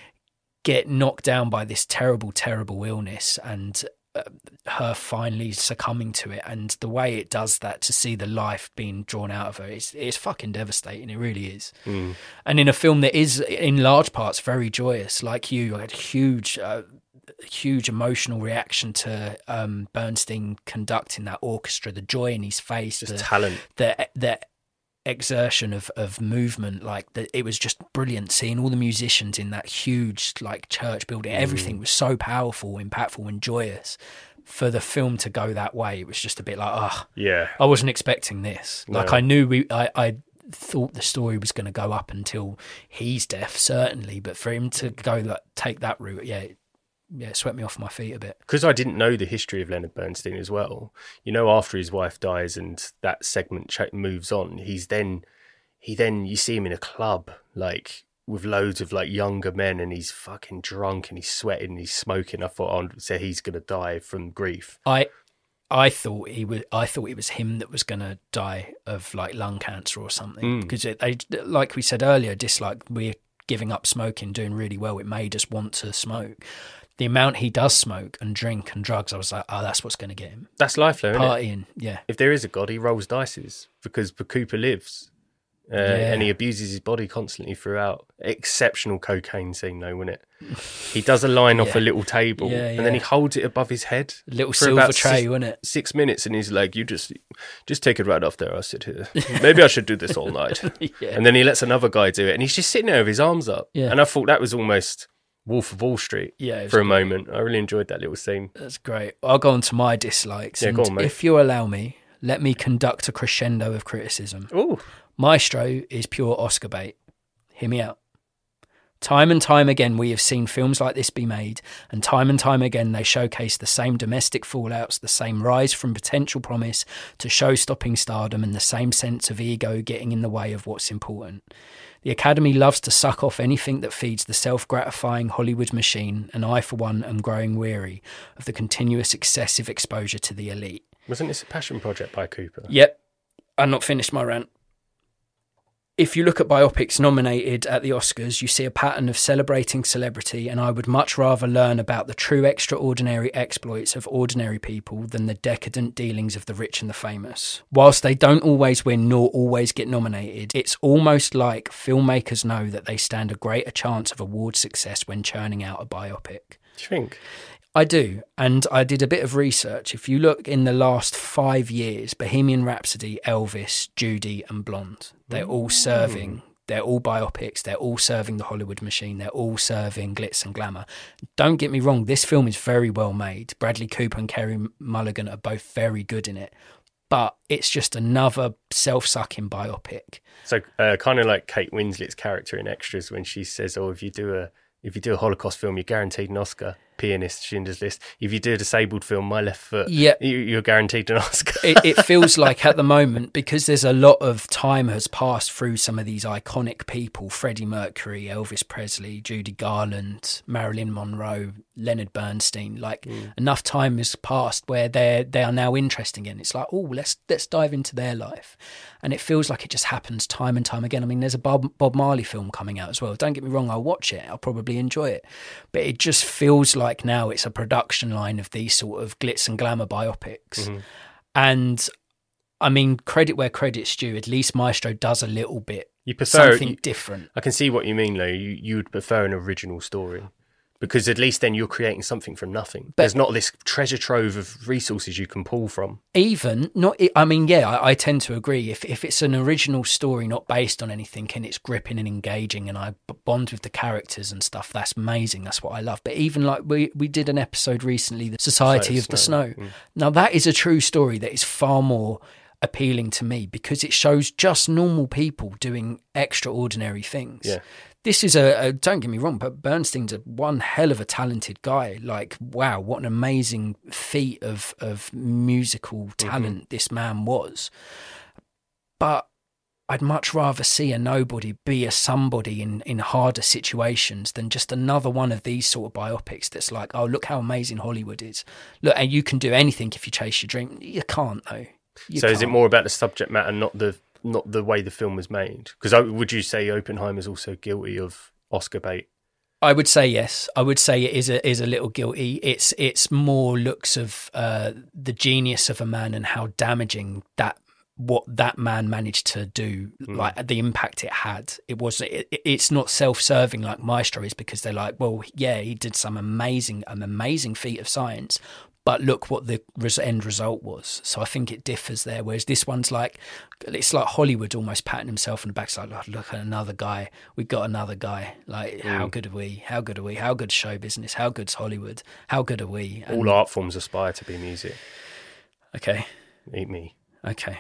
get knocked down by this terrible, terrible illness, and uh, her finally succumbing to it. And the way it does that, to see the life being drawn out of her, it's, it's fucking devastating. It really is. Mm. And in a film that is, in large parts, very joyous, like you, I had a huge, uh, huge emotional reaction to um, Bernstein conducting that orchestra, the joy in his face, just the talent, the the exertion of of movement. Like the, it was just brilliant seeing all the musicians in that huge like church building. Mm. Everything was so powerful, impactful, and joyous. For the film to go that way, it was just a bit like, oh, yeah, I wasn't expecting this. No. Like I knew we, I, I thought the story was going to go up until he's deaf, certainly, but for him to go like take that route, yeah. Yeah, it swept me off my feet a bit. Because I didn't know the history of Leonard Bernstein as well. You know, after his wife dies and that segment ch- moves on, he's then, he then, you see him in a club, like, with loads of, like, younger men, and he's fucking drunk and he's sweating and he's smoking. I thought, oh, so he's going to die from grief. I I thought he was, I thought it was him that was going to die of, like, lung cancer or something. Mm. Because, it, they, like we said earlier, dislike, we're giving up smoking, doing really well. It made us want to smoke. The amount he does smoke and drink and drugs, I was like, oh, that's what's going to get him. That's life, though, isn't it? Partying, yeah. If there is a God, he rolls dices because Cooper lives uh, yeah. and he abuses his body constantly throughout. Exceptional cocaine scene, though, wasn't it? He does a line yeah. off a little table yeah, yeah. and then he holds it above his head. A little silver tray, six, wasn't it? Six minutes, and he's like, you just just take it right off there. I'll sit here. Maybe I should do this all night. yeah. And then he lets another guy do it, and he's just sitting there with his arms up. Yeah. And I thought that was almost Wolf of Wall Street yeah, for a great. moment. I really enjoyed that little scene. That's great. I'll go on to my dislikes. Yeah, and go on, mate. If you allow me, let me conduct a crescendo of criticism. Ooh. Maestro is pure Oscar bait. Hear me out. Time and time again, we have seen films like this be made, and time and time again, they showcase the same domestic fallouts, the same rise from potential promise to show-stopping stardom, and the same sense of ego getting in the way of what's important. The Academy loves to suck off anything that feeds the self-gratifying Hollywood machine, and I, for one, am growing weary of the continuous excessive exposure to the elite. Wasn't this a passion project by Cooper? Yep. I'm not finished my rant. If you look at biopics nominated at the Oscars, you see a pattern of celebrating celebrity, and I would much rather learn about the true extraordinary exploits of ordinary people than the decadent dealings of the rich and the famous. Whilst they don't always win nor always get nominated, it's almost like filmmakers know that they stand a greater chance of award success when churning out a biopic. Do you think? I do, and I did a bit of research. If you look in the last five years, Bohemian Rhapsody, Elvis, Judy and Blonde, they're all serving, they're all biopics, they're all serving the Hollywood machine, they're all serving glitz and glamour. Don't get me wrong, this film is very well made. Bradley Cooper and Carey Mulligan are both very good in it. but it's just another self-sucking biopic. So uh, kind of like Kate Winslet's character in Extras when she says, "Oh, if you do a if you do a Holocaust film, you're guaranteed an Oscar." Pianist, Schindler's List. If you do a disabled film, My Left Foot, yep. you, you're guaranteed an Oscar. it, it feels like at the moment, because there's a lot of time has passed through some of these iconic people, Freddie Mercury, Elvis Presley, Judy Garland, Marilyn Monroe, Leonard Bernstein, like mm. enough time has passed where they're they are now interesting again. It's like, oh, let's let's dive into their life. And it feels like it just happens time and time again. I mean, there's a Bob, Bob Marley film coming out as well. Don't get me wrong, I'll watch it. I'll probably enjoy it. But it just feels like now it's a production line of these sort of glitz and glamour biopics. Mm-hmm. And I mean, credit where credit's due, at least Maestro does a little bit you prefer, something you, different. I can see what you mean, though. You, you would prefer an original story. Because at least then you're creating something from nothing. But there's not this treasure trove of resources you can pull from. Even, not. I mean, yeah, I, I tend to agree. If if it's an original story not based on anything and it's gripping and engaging and I bond with the characters and stuff, that's amazing. That's what I love. But even like we, we did an episode recently, The Society of the Snow. Mm. Now, that is a true story that is far more appealing to me because it shows just normal people doing extraordinary things. Yeah. This is a, a, don't get me wrong, but Bernstein's a one hell of a talented guy. Like, wow, what an amazing feat of, of musical talent mm-hmm. this man was. But I'd much rather see a nobody be a somebody in, in harder situations than just another one of these sort of biopics that's like, oh, look how amazing Hollywood is. Look, and you can do anything if you chase your dream. You can't, though. You so can't. Is it more about the subject matter, not the not the way the film was made? Because would you say Oppenheimer's also guilty of Oscar bait? I would say yes. I would say it is a is a little guilty. It's it's more looks of uh, the genius of a man and how damaging that what that man managed to do, mm. like the impact it had. It was it, it's not self-serving like Maestro is because they're like, well, yeah, he did some amazing an amazing feat of science. But look what the end result was. So I think it differs there. Whereas this one's like, it's like Hollywood almost patting himself on the back. It's like, oh, look at another guy. We got another guy. Like, mm. how good are we? How good are we? How good's show business? How good's Hollywood? How good are we? And all art forms aspire to be music. Okay. Eat me. Okay.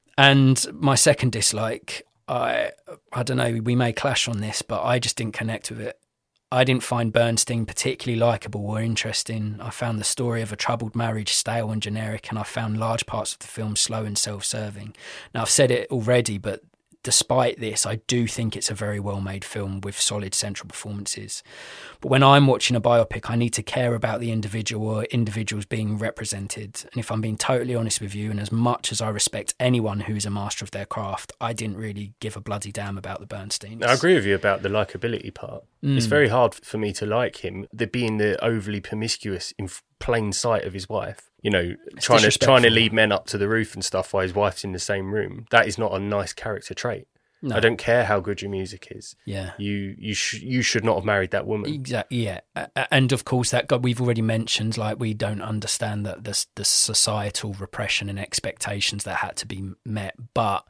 And my second dislike, I I don't know, we may clash on this, but I just didn't connect with it. I didn't find Bernstein particularly likeable or interesting. I found the story of a troubled marriage stale and generic, and I found large parts of the film slow and self-serving. Now, I've said it already, but despite this, I do think it's a very well-made film with solid central performances. But when I'm watching a biopic, I need to care about the individual or individuals being represented. And if I'm being totally honest with you, and as much as I respect anyone who is a master of their craft, I didn't really give a bloody damn about the Bernsteins. I agree with you about the likability part. Mm. It's very hard for me to like him, the being the overly promiscuous in plain sight of his wife. You know, it's trying to trying to lead men up to the roof and stuff while his wife's in the same room. That is not a nice character trait. No. I don't care how good your music is. Yeah, you you sh- you should not have married that woman. Exactly. Yeah, and of course that God we've already mentioned. Like, we don't understand that the the societal repression and expectations that had to be met. But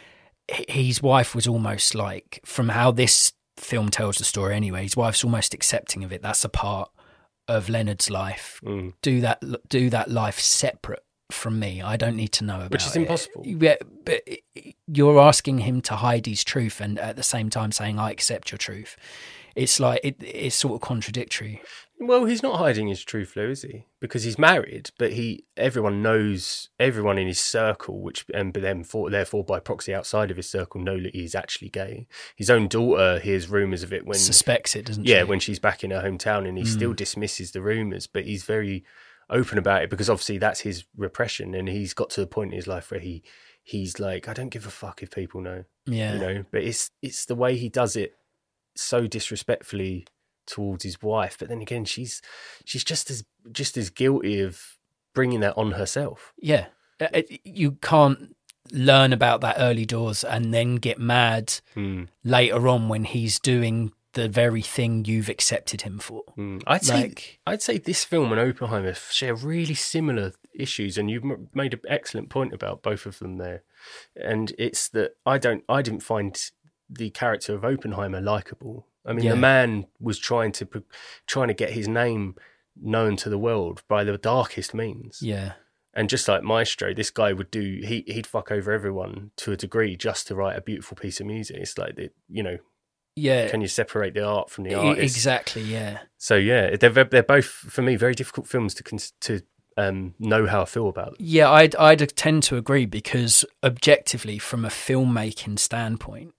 his wife was almost like, from how this film tells the story anyway, his wife's almost accepting of it. That's a part of Leonard's life. Mm. Do that. Do that life separate from me. I don't need to know about it. Which is impossible. It. Yeah, but you're asking him to hide his truth, and at the same time saying, "I accept your truth." It's like it, it's sort of contradictory. Well, he's not hiding his truth, though, is he? Because he's married, but he everyone knows, everyone in his circle, which and then for, therefore by proxy outside of his circle, know that he's actually gay. His own daughter hears rumours of it when suspects it, doesn't yeah, she? Yeah, when she's back in her hometown, and he mm. still dismisses the rumours, but he's very open about it because obviously that's his repression, and he's got to the point in his life where he he's like, I don't give a fuck if people know. Yeah, you know. But it's it's the way he does it so disrespectfully towards his wife, but then again, she's she's just as just as guilty of bringing that on herself. Yeah, you can't learn about that early doors and then get mad mm. later on when he's doing the very thing you've accepted him for. Mm. I'd like, say I'd say this film and Oppenheimer share really similar issues, and you've made an excellent point about both of them there. And it's that I don't, I didn't find the character of Oppenheimer likable. I mean, yeah. the man was trying to trying to get his name known to the world by the darkest means. Yeah. And just like Maestro, this guy would do, he, he'd fuck over everyone to a degree just to write a beautiful piece of music. It's like, the, you know, Yeah. can you separate the art from the E- artist? Exactly, yeah. So, yeah, they're, they're both, for me, very difficult films to cons- to um, know how I feel about them. Yeah, I'd, I'd tend to agree because objectively, from a filmmaking standpoint,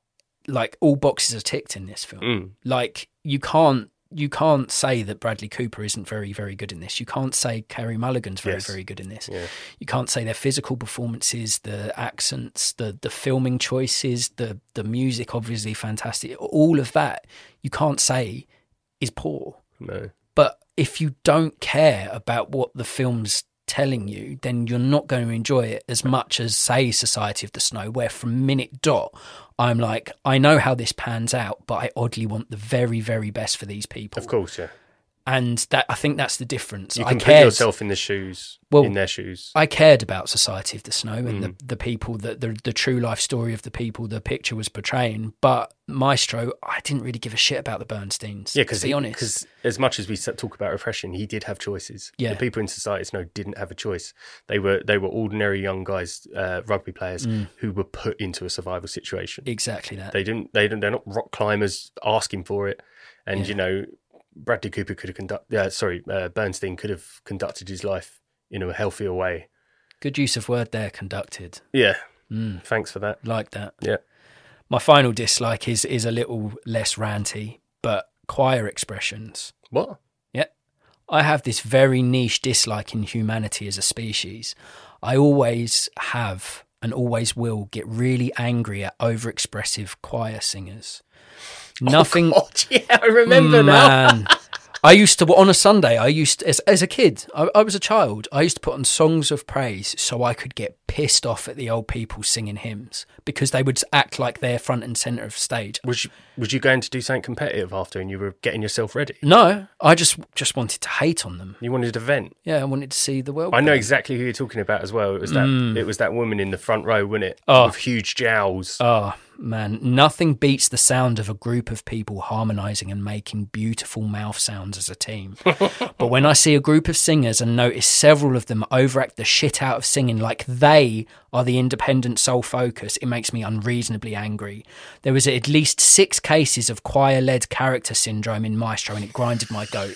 like all boxes are ticked in this film. Mm. Like you can't you can't say that Bradley Cooper isn't very, very good in this. You can't say Carey Mulligan's very, Yes. very good in this. Yeah. You can't say their physical performances, the accents, the the filming choices, the the music, obviously fantastic. All of that you can't say is poor. No. But if you don't care about what the film's telling you, then you're not going to enjoy it as much as, say, Society of the Snow, where from minute dot, I'm like, I know how this pans out, but I oddly want the very, very best for these people. Of course, yeah. And that I think that's the difference. You I can put cared, yourself in the shoes, Well, in their shoes. I cared about Society of the Snow and Mm. the, the people, that the, the true life story of the people the picture was portraying. But Maestro, I didn't really give a shit about the Bernsteins, Yeah, to because be honest. Because as much as we s- talk about repression, he did have choices. Yeah. The people in Society Snow didn't have a choice. They were they were ordinary young guys, uh, rugby players, Mm. who were put into a survival situation. Exactly that. They didn't. They don't. They're not rock climbers asking for it. And Yeah. you know, Bradley Cooper could have conducted. Uh, sorry, uh, Bernstein could have conducted his life in a healthier way. Good use of word there, conducted. Yeah. Mm. Thanks for that. Like that. Yeah. My final dislike is is a little less ranty, but choir expressions. What? Yeah. I have this very niche dislike in humanity as a species. I always have and always will get really angry at overexpressive choir singers. Nothing. Oh, God, yeah, I remember now. Man. I used to, on a Sunday, I used to, as, as a kid, I, I was a child, I used to put on songs of praise so I could get pissed off at the old people singing hymns because they would act like they're front and centre of stage. Was you, was you going to do something competitive after and you were getting yourself ready? No, I just just wanted to hate on them. You wanted to vent? Yeah, I wanted to see the world. I know burn. exactly who you're talking about as well. It was that Mm. it was that woman in the front row, wasn't it? Oh. With huge jowls. Oh, man, nothing beats the sound of a group of people harmonising and making beautiful mouth sounds as a team. But when I see a group of singers and notice several of them overact the shit out of singing like they are the independent sole focus, it makes me unreasonably angry. There was at least six cases of choir-led character syndrome in Maestro and it grinded my goat.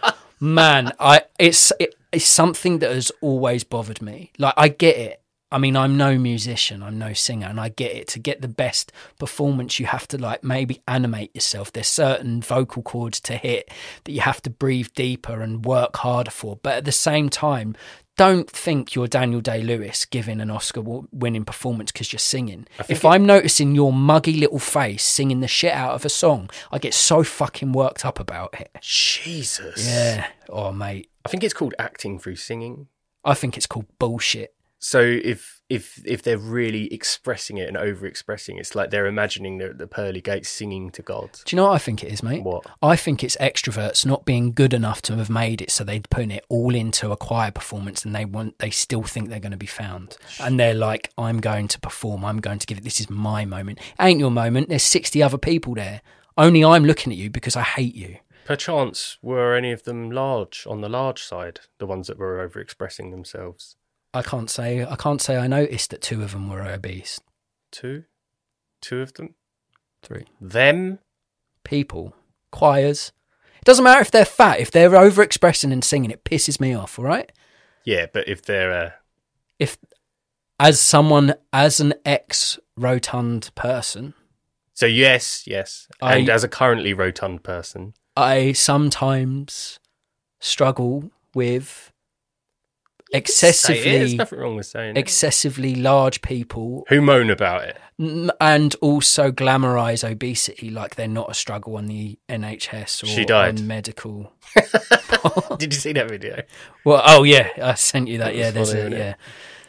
Man, I it's it, it's something that has always bothered me. Like, I get it. I mean, I'm no musician, I'm no singer, and I get it. To get the best performance, you have to, like, maybe animate yourself. There's certain vocal cords to hit that you have to breathe deeper and work harder for. But at the same time, don't think you're Daniel Day-Lewis giving an Oscar-winning performance because you're singing. If I'm noticing your muggy little face singing the shit out of a song, I get so fucking worked up about it. Jesus. Yeah. Oh, mate. I think it's called acting through singing. I think it's called bullshit. So if if if they're really expressing it and over-expressing, it's like they're imagining the, the pearly gates singing to God. Do you know what I think it is, mate? What? I think it's extroverts not being good enough to have made it, so they're putting it all into a choir performance, and they want they still think they're going to be found, and they're like, "I'm going to perform. I'm going to give it. This is my moment. Ain't your moment. There's sixty other people there. Only I'm looking at you because I hate you." Perchance, were any of them large, on the large side, the ones that were over-expressing themselves? I can't say. I can't say I noticed that two of them were obese. Two? Two of them? Three Them? people, choirs. It doesn't matter if they're fat. If they're overexpressing and singing, it pisses me off. All right. Yeah, but if they're... Uh, If, as someone, as an ex-rotund person, so yes, yes. I- And as a currently rotund person... I sometimes struggle with excessively, Say it, there's nothing wrong with saying it. excessively large people, Who moan about it? n- and also glamorise obesity like they're not a struggle on the N H S or She died. on medical. Did you see that video? Well, oh yeah, I sent you that. That Yeah, was there's funny, a wasn't it? yeah.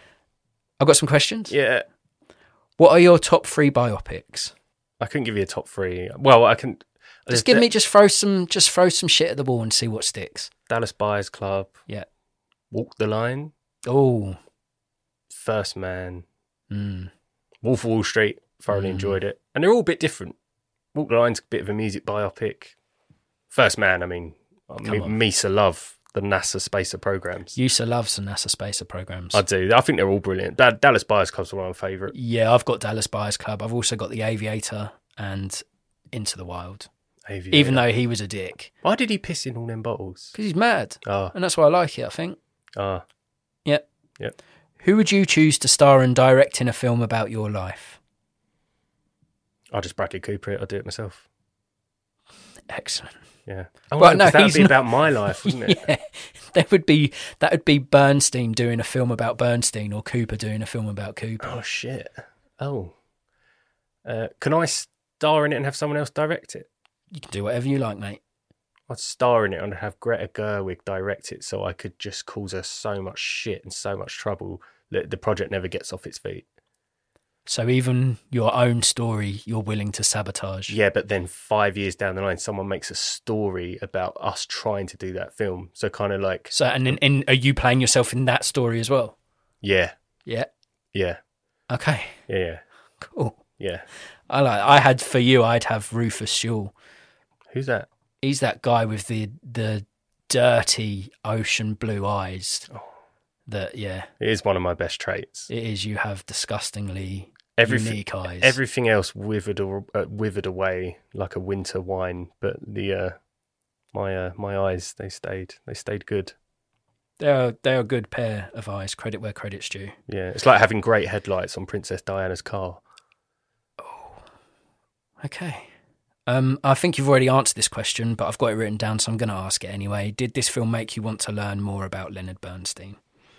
I've got some questions. Yeah. What are your top three biopics? I couldn't give you a top three. Well, I can... Just give me, just throw some, just throw some shit at the wall and see what sticks. Dallas Buyers Club. Yeah. Walk the Line. Oh, First Man. mm. Wolf of Wall Street. Thoroughly Mm. enjoyed it. And they're all a bit different. Walk the Line's a bit of a music biopic. First Man, I mean, Come M- on. Misa Love the NASA Spacer programs. Used to love some NASA Spacer programs. I do. I think they're all brilliant. Da- Dallas Buyers Club's one of my favourite. Yeah, I've got Dallas Buyers Club. I've also got The Aviator and Into the Wild. Aviator. Even though he was a dick. Why did he piss in all them bottles? Because he's mad. Oh, And that's why I like it, I think. ah, Yep. Yep. Who would you choose to star and direct in a film about your life? I'll just Bradley Cooper it. I'll do it myself. Excellent. Yeah. Oh, Well, no, no, 'cause that would he's be not- about my life, wouldn't it? Yeah, there would be that would be Bernstein doing a film about Bernstein, or Cooper doing a film about Cooper. Oh shit. Oh. Uh, can I star in it and have someone else direct it? You can do whatever you like, mate. I'd star in it and have Greta Gerwig direct it, so I could just cause her so much shit and so much trouble that the project never gets off its feet. So even your own story, you're willing to sabotage. Yeah, but then five years down the line, someone makes a story about us trying to do that film. So kind of like, So and in, in, are you playing yourself in that story as well? yeah, Yeah. yeah, Okay. yeah, yeah, Cool. yeah. I like. I had for you. I'd have Rufus Sewell. Who's that? He's that guy with the the dirty ocean blue eyes. Oh. That yeah, It is one of my best traits. it is. You have disgustingly Everything, unique eyes. everything else withered or, uh, withered away like a winter wine, but the uh, my uh, my eyes they stayed they stayed good. They're they're a good pair of eyes. Credit where credit's due. Yeah, it's like having great headlights on Princess Diana's car. Okay. Um, I think you've already answered this question, but I've got it written down, so I'm going to ask it anyway. Did this film make you want to learn more about Leonard Bernstein?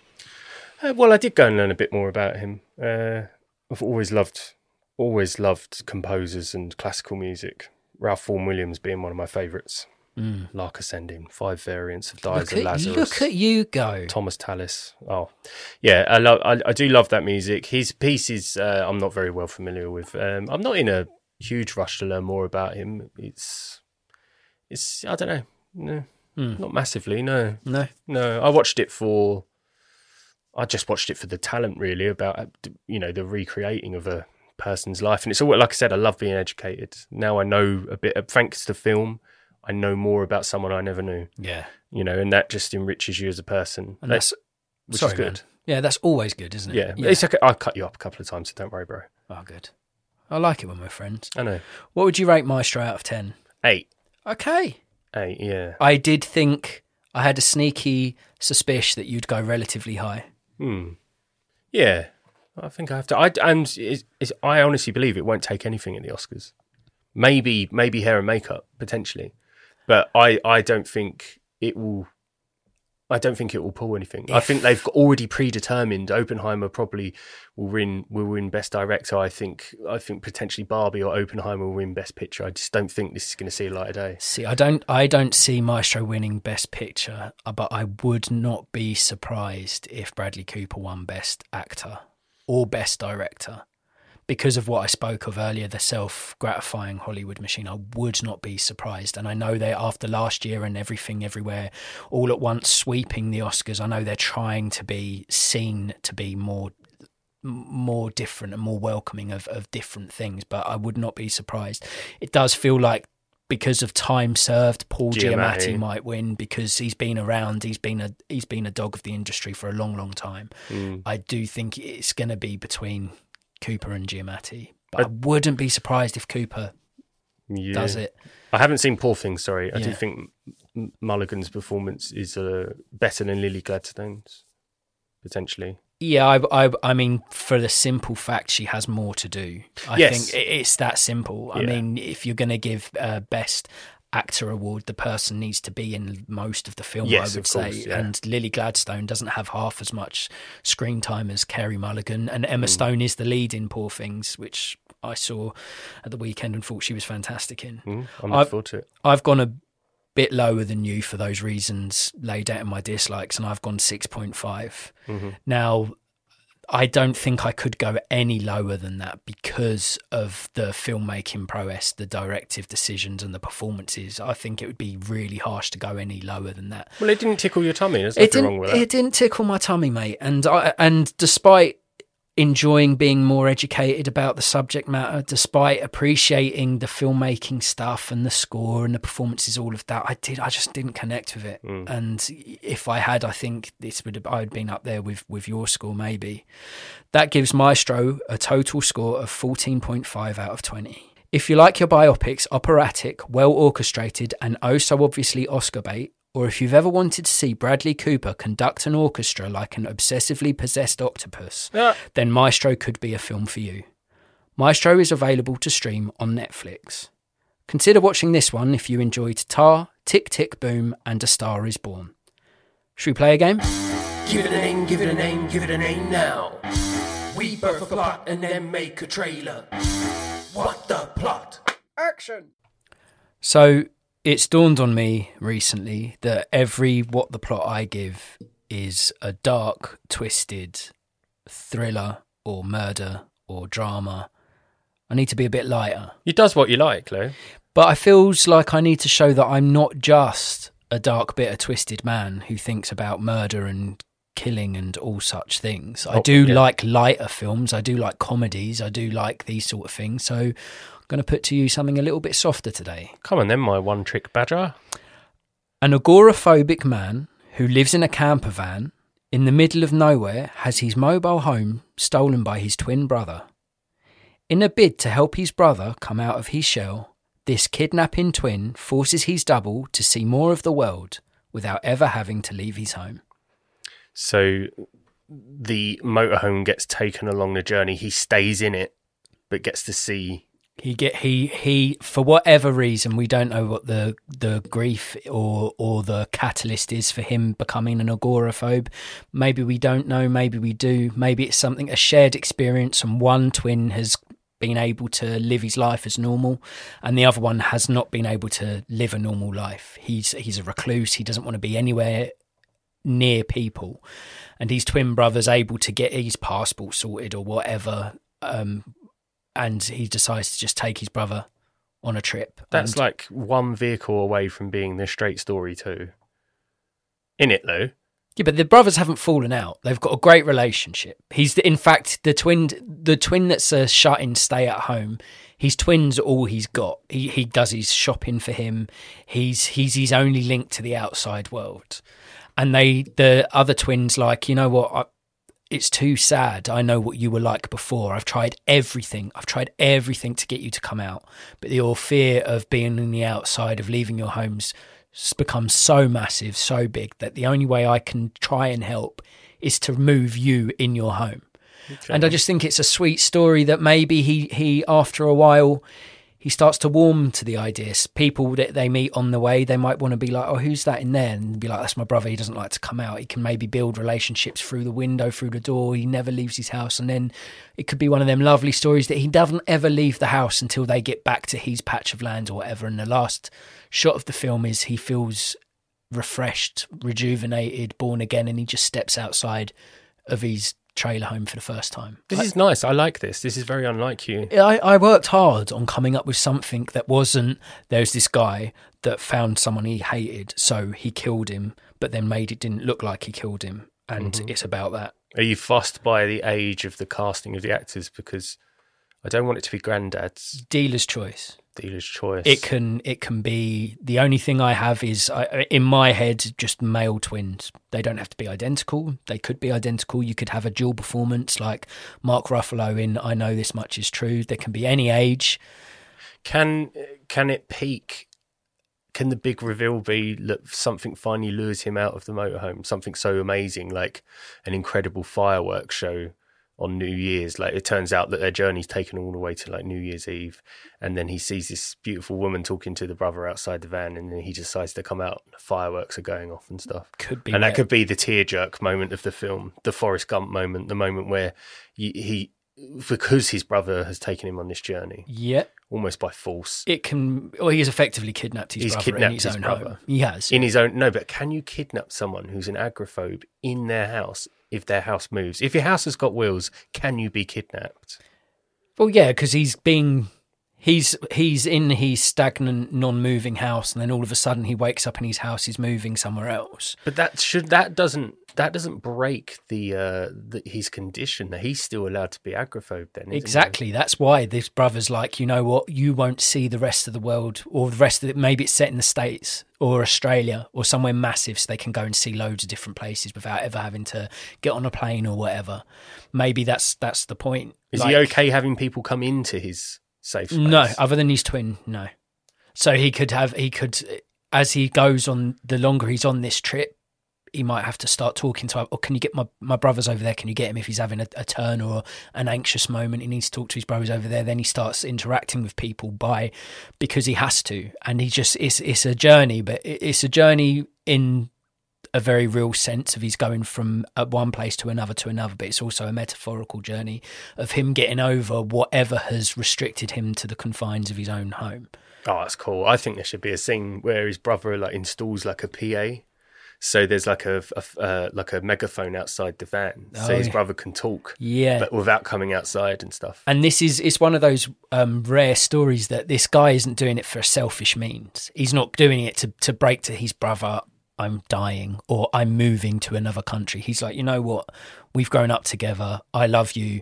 Uh, well, I did go and learn a bit more about him. Uh, I've always loved, always loved composers and classical music. Ralph Vaughan Williams being one of my favourites. Mm. Lark Ascending, Five Variants of Dies Look of at, Lazarus. look at you go. Thomas Tallis. Oh, yeah, I love. I, I do love that music. His pieces, uh, I'm not very well familiar with. Um, I'm not in a huge rush to learn more about him. It's, it's. I don't know. No, Mm. not massively. No, No? no. I watched it for. I just watched it for the talent, really, about you know the recreating of a person's life, and it's all like I said. I love being educated. Now I know a bit. Thanks to film, I know more about someone I never knew. Yeah. You know, and that just enriches you as a person. And that's, which sorry, is good. man. Yeah, that's always good, isn't it? Yeah, it's okay. I'll cut you up a couple of times, so don't worry, bro. Oh, good. I like it when we're friends. I know. What would you rate Maestro out of ten? Eight. Okay. Eight, yeah. I did think I had a sneaky suspicion that you'd go relatively high. Hmm. Yeah. I think I have to. I, and it's, it's, I honestly believe it won't take anything at the Oscars. Maybe, maybe hair and makeup, potentially. But I, I don't think it will... I don't think it will pull anything. I think they've already predetermined Oppenheimer probably will win will win Best Director. I think I think potentially Barbie or Oppenheimer will win Best Picture. I just don't think this is going to see a light of day. See, I don't I don't see Maestro winning Best Picture, but I would not be surprised if Bradley Cooper won Best Actor or Best Director. Because of what I spoke of earlier, the self-gratifying Hollywood machine, I would not be surprised. And I know they, after last year and Everything Everywhere, all at once sweeping the Oscars, I know they're trying to be seen to be more more different and more welcoming of, of different things. But I would not be surprised. It does feel like, because of time served, Paul Giamatti, Giamatti might win because he's been around. He's been a he's been a dog of the industry for a long, long time. Mm. I do think it's going to be between Cooper and Giamatti, but I, I wouldn't be surprised if Cooper yeah. does it. I haven't seen Poor Things, sorry. I Yeah. do think M- Mulligan's performance is uh, better than Lily Gladstone's, potentially. Yeah, I, I, I mean, for the simple fact she has more to do. I Yes. think it- it's that simple. I Yeah. mean, if you're going to give uh, Best Actor award, the person needs to be in most of the film, Yes, I would of course, say. yeah. And Lily Gladstone doesn't have half as much screen time as Carey Mulligan. And Hmm. Emma Stone is the lead in Poor Things, which I saw at the weekend and thought she was fantastic in. Mm, I'm I've- looking forward to it. I've gone a bit lower than you for those reasons laid out in my dislikes, and I've gone six point five. Mm-hmm. Now, I don't think I could go any lower than that because of the filmmaking prowess, the directive decisions and the performances. I think it would be really harsh to go any lower than that. Well, it didn't tickle your tummy. There's It nothing wrong didn't, with that. it didn't tickle my tummy, mate. And I, and despite enjoying being more educated about the subject matter, despite appreciating the filmmaking stuff and the score and the performances, all of that. I did, I just didn't connect with it. Mm. And if I had, I think this would have, I would been up there with, with your score, maybe. That gives Maestro a total score of fourteen point five out of twenty. If you like your biopics operatic, well orchestrated, and oh so obviously Oscar bait, or if you've ever wanted to see Bradley Cooper conduct an orchestra like an obsessively possessed octopus, yeah. then Maestro could be a film for you. Maestro is available to stream on Netflix. Consider watching this one if you enjoyed Tar, Tick Tick Boom, and A Star Is Born. Should we play a game? Give it a name, give it a name, give it a name now. We birth a plot and then make a trailer. What the plot? Action! So, it's dawned on me recently that every What the Plot I give is a dark, twisted thriller or murder or drama. I need to be a bit lighter. He does what you like, Lou. But I feels like I need to show that I'm not just a dark, bitter, twisted man who thinks about murder and killing and all such things. I oh, do yeah. like lighter films. I do like comedies. I do like these sort of things. So I'm going to put to you something a little bit softer today. Come on then, my one-trick badger. An agoraphobic man who lives in a camper van in the middle of nowhere has his mobile home stolen by his twin brother. In a bid to help his brother come out of his shell, this kidnapping twin forces his double to see more of the world without ever having to leave his home. So the motorhome gets taken along the journey. He stays in it, but gets to see. He get he he for whatever reason, we don't know what the the grief or or the catalyst is for him becoming an agoraphobe. Maybe we don't know. Maybe we do. Maybe it's something a shared experience, and one twin has been able to live his life as normal, and the other one has not been able to live a normal life. He's he's a recluse. He doesn't want to be anywhere near people, and his twin brother's able to get his passport sorted or whatever, um, and he decides to just take his brother on a trip. That's and, like one vehicle away from being the straight story too. In it though. Yeah, but the brothers haven't fallen out. They've got a great relationship. He's the, in fact the twin, the twin that's a shut-in, stay-at-home. His twin's all he's got. He he does his shopping for him. He's he's his only link to the outside world. And they, the other twins, like, you know what, I, it's too sad. I know what you were like before. I've tried everything. I've tried everything to get you to come out. But your fear of being on the outside, of leaving your homes, has become so massive, so big, that the only way I can try and help is to move you in your home. Okay. And I just think it's a sweet story that maybe he, he after a while, he starts to warm to the ideas. People that they meet on the way, they might want to be like, oh, who's that in there? And be like, that's my brother. He doesn't like to come out. He can maybe build relationships through the window, through the door. He never leaves his house. And then it could be one of them lovely stories that he doesn't ever leave the house until they get back to his patch of land or whatever. And the last shot of the film is he feels refreshed, rejuvenated, born again, and he just steps outside of his trailer home for the first time. This I, is nice. I like this. This is very unlike you. I, I worked hard on coming up with something that wasn't, there's this guy that found someone he hated, so he killed him, but then made it didn't look like he killed him, and mm-hmm. it's about that. Are you fussed by the age of the casting of the actors? Because I don't want it to be Grandad's. Dealer's choice. Dealer's choice. It can it can be, the only thing I have is, I, in my head, just male twins. They don't have to be identical. They could be identical. You could have a dual performance like Mark Ruffalo in I Know This Much Is True. There can be any age. Can can it peak? Can the big reveal be that something finally lures him out of the motorhome? Something so amazing, like an incredible fireworks show on New Year's. Like, it turns out that their journey's taken all the way to like New Year's Eve, and then he sees this beautiful woman talking to the brother outside the van, and then he decides to come out and the fireworks are going off and stuff. Could be, and that that could be the tearjerk moment of the film, the Forrest Gump moment, the moment where he, he because his brother has taken him on this journey, yeah, almost by force. It can. Well, he has effectively kidnapped his He's brother kidnapped in his, his own brother. home. He has in his own. No, but can you kidnap someone who's an agoraphobe in their house? If their house moves, if your house has got wheels, can you be kidnapped? Well, yeah, because he's being He's he's in his stagnant, non-moving house, and then all of a sudden he wakes up and his house is moving somewhere else. But that should that doesn't that doesn't break the uh the, his condition. That he's still allowed to be agoraphobe. Then isn't Exactly. he? That's why this brother's like, you know what? You won't see the rest of the world, or the rest of it. Maybe it's set in the States or Australia or somewhere massive, so they can go and see loads of different places without ever having to get on a plane or whatever. Maybe that's that's the point. Is Like, he okay having people come into his safe space? No, other than his twin, no. So he could have, he could, as he goes on, the longer he's on this trip, he might have to start talking to, or can you get my, my brother's over there? Can you get him if he's having a, a turn or an anxious moment? He needs to talk to his brothers over there. Then he starts interacting with people by, because he has to. And he just, it's, it's a journey, but it's a journey in a very real sense of he's going from one place to another to another, but it's also a metaphorical journey of him getting over whatever has restricted him to the confines of his own home. Oh, that's cool. I think there should be a scene where his brother like installs like a P A. So there's like a, a uh, like a megaphone outside the van, so Oh, his yeah. brother can talk, Yeah. but without coming outside and stuff. And this is, it's one of those um, rare stories that this guy isn't doing it for selfish means. He's not doing it to, to break to his brother, I'm dying, or I'm moving to another country. He's like, you know what? We've grown up together. I love you.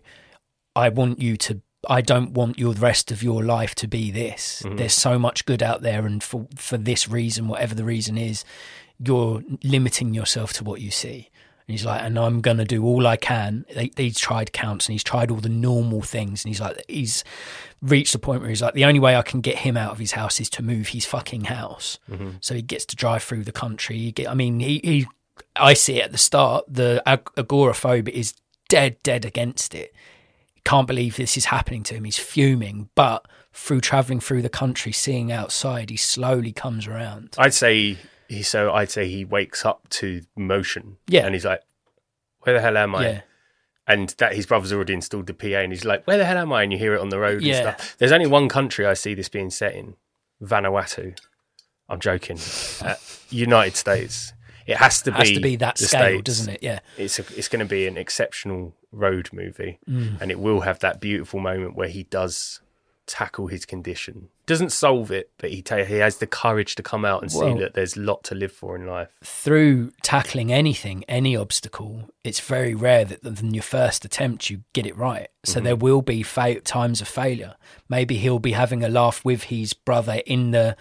I want you to, I don't want your the rest of your life to be this. Mm-hmm. There's so much good out there. And for, for this reason, whatever the reason is, you're limiting yourself to what you see. And he's like, and I'm going to do all I can. They, he's tried counts and he's tried all the normal things. And he's like, he's reached a point where he's like, the only way I can get him out of his house is to move his fucking house. Mm-hmm. So So he gets to drive through the country. He get, I mean, he, he, I see it at the start. The ag- agoraphobia is dead, dead against it. Can't believe this is happening to him. He's fuming. But through traveling through the country, seeing outside, he slowly comes around. I'd say he. So I'd say he wakes up to motion. Yeah. and he's like, "Where the hell am I?" Yeah. And that his brother's already installed the P A, and he's like, "Where the hell am I?" And you hear it on the road Yeah. and stuff. There's only one country I see this being set in, Vanuatu. I'm joking. uh, United States. It has to It has be to be that the scale, States. doesn't it? Yeah. It's a, it's going to be an exceptional road movie, Mm. and it will have that beautiful moment where he does tackle his condition. Doesn't solve it, but he ta- he has the courage to come out and Well- see that there's a lot to live for in life. Through tackling anything, any obstacle, it's very rare that in your first attempt you get it right. So Mm-hmm. there will be fa- times of failure. Maybe he'll be having a laugh with his brother in the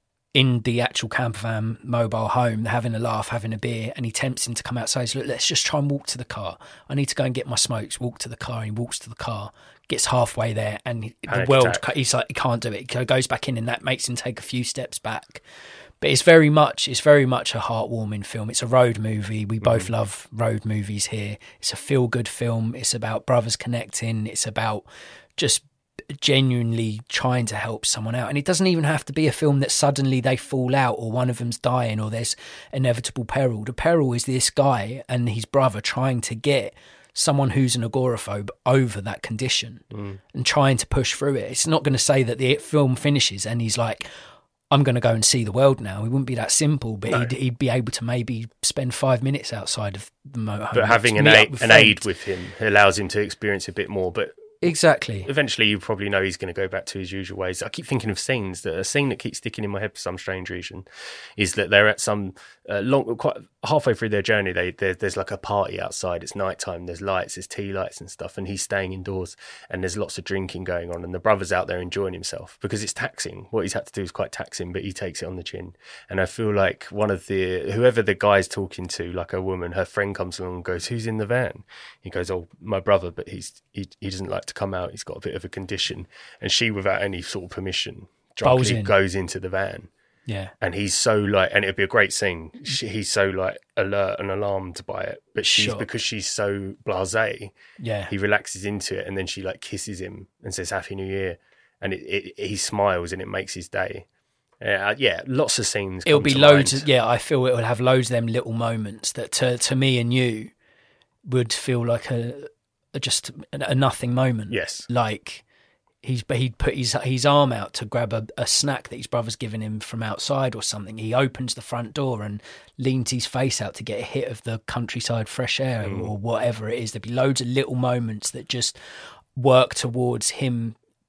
in the actual camper van mobile home, they're having a laugh, having a beer, and he tempts him to come outside. He's like, let's just try and walk to the car. I need to go and get my smokes. Walk to the car. And he walks to the car, gets halfway there, and he, the Panic world, attack. he's like, he can't do it. He goes back in, and that makes him take a few steps back. But it's very much, it's very much a heartwarming film. It's a road movie. We both love road movies here. It's a feel-good film. It's about brothers connecting. It's about just genuinely trying to help someone out. And it doesn't even have to be a film that suddenly they fall out or one of them's dying or there's inevitable peril. The peril is this guy and his brother trying to get someone who's an agoraphobe over that condition Mm. and trying to push through it. It's not going to say that the film finishes and he's like, I'm going to go and see the world now. It wouldn't be that simple, but No. he'd, he'd be able to maybe spend five minutes outside of the motorhome. But having an, meet up aid, with an friends. aid with him allows him to experience a bit more. But Exactly. eventually you probably know he's going to go back to his usual ways. I keep thinking of scenes. That a scene that keeps sticking in my head for some strange reason is that they're at some uh, long, quite halfway through their journey. They there, there's like a party outside. It's nighttime. There's lights. There's tea lights and stuff. And he's staying indoors. And there's lots of drinking going on. And the brother's out there enjoying himself because it's taxing. What he's had to do is quite taxing, but he takes it on the chin. And I feel like one of the whoever the guy's talking to, like a woman, her friend comes along and goes, "Who's in the van?" He goes, "Oh, my brother, but he's he, he doesn't like to come out. He's got a bit of a condition." And she, without any sort of permission, Bowls drunkenly in. goes into the van. Yeah. And he's so like, and it'd be a great scene. She, he's so like alert and alarmed by it, but she's Sure. because she's so blasé. Yeah. He relaxes into it, and then she like kisses him and says "Happy New Year," and it, it, he smiles, and it makes his day. Uh, yeah, lots of scenes. It'll come be to loads mind. of, yeah, I feel it will have loads of them little moments that to, to me and you would feel like a, a just a, a nothing moment. Yes. Like he's he'd put his his arm out to grab a, a snack that his brother's given him from outside or something. He opens the front door and leans his face out to get a hit of the countryside fresh air Mm. or whatever it is. There'd be loads of little moments that just work towards him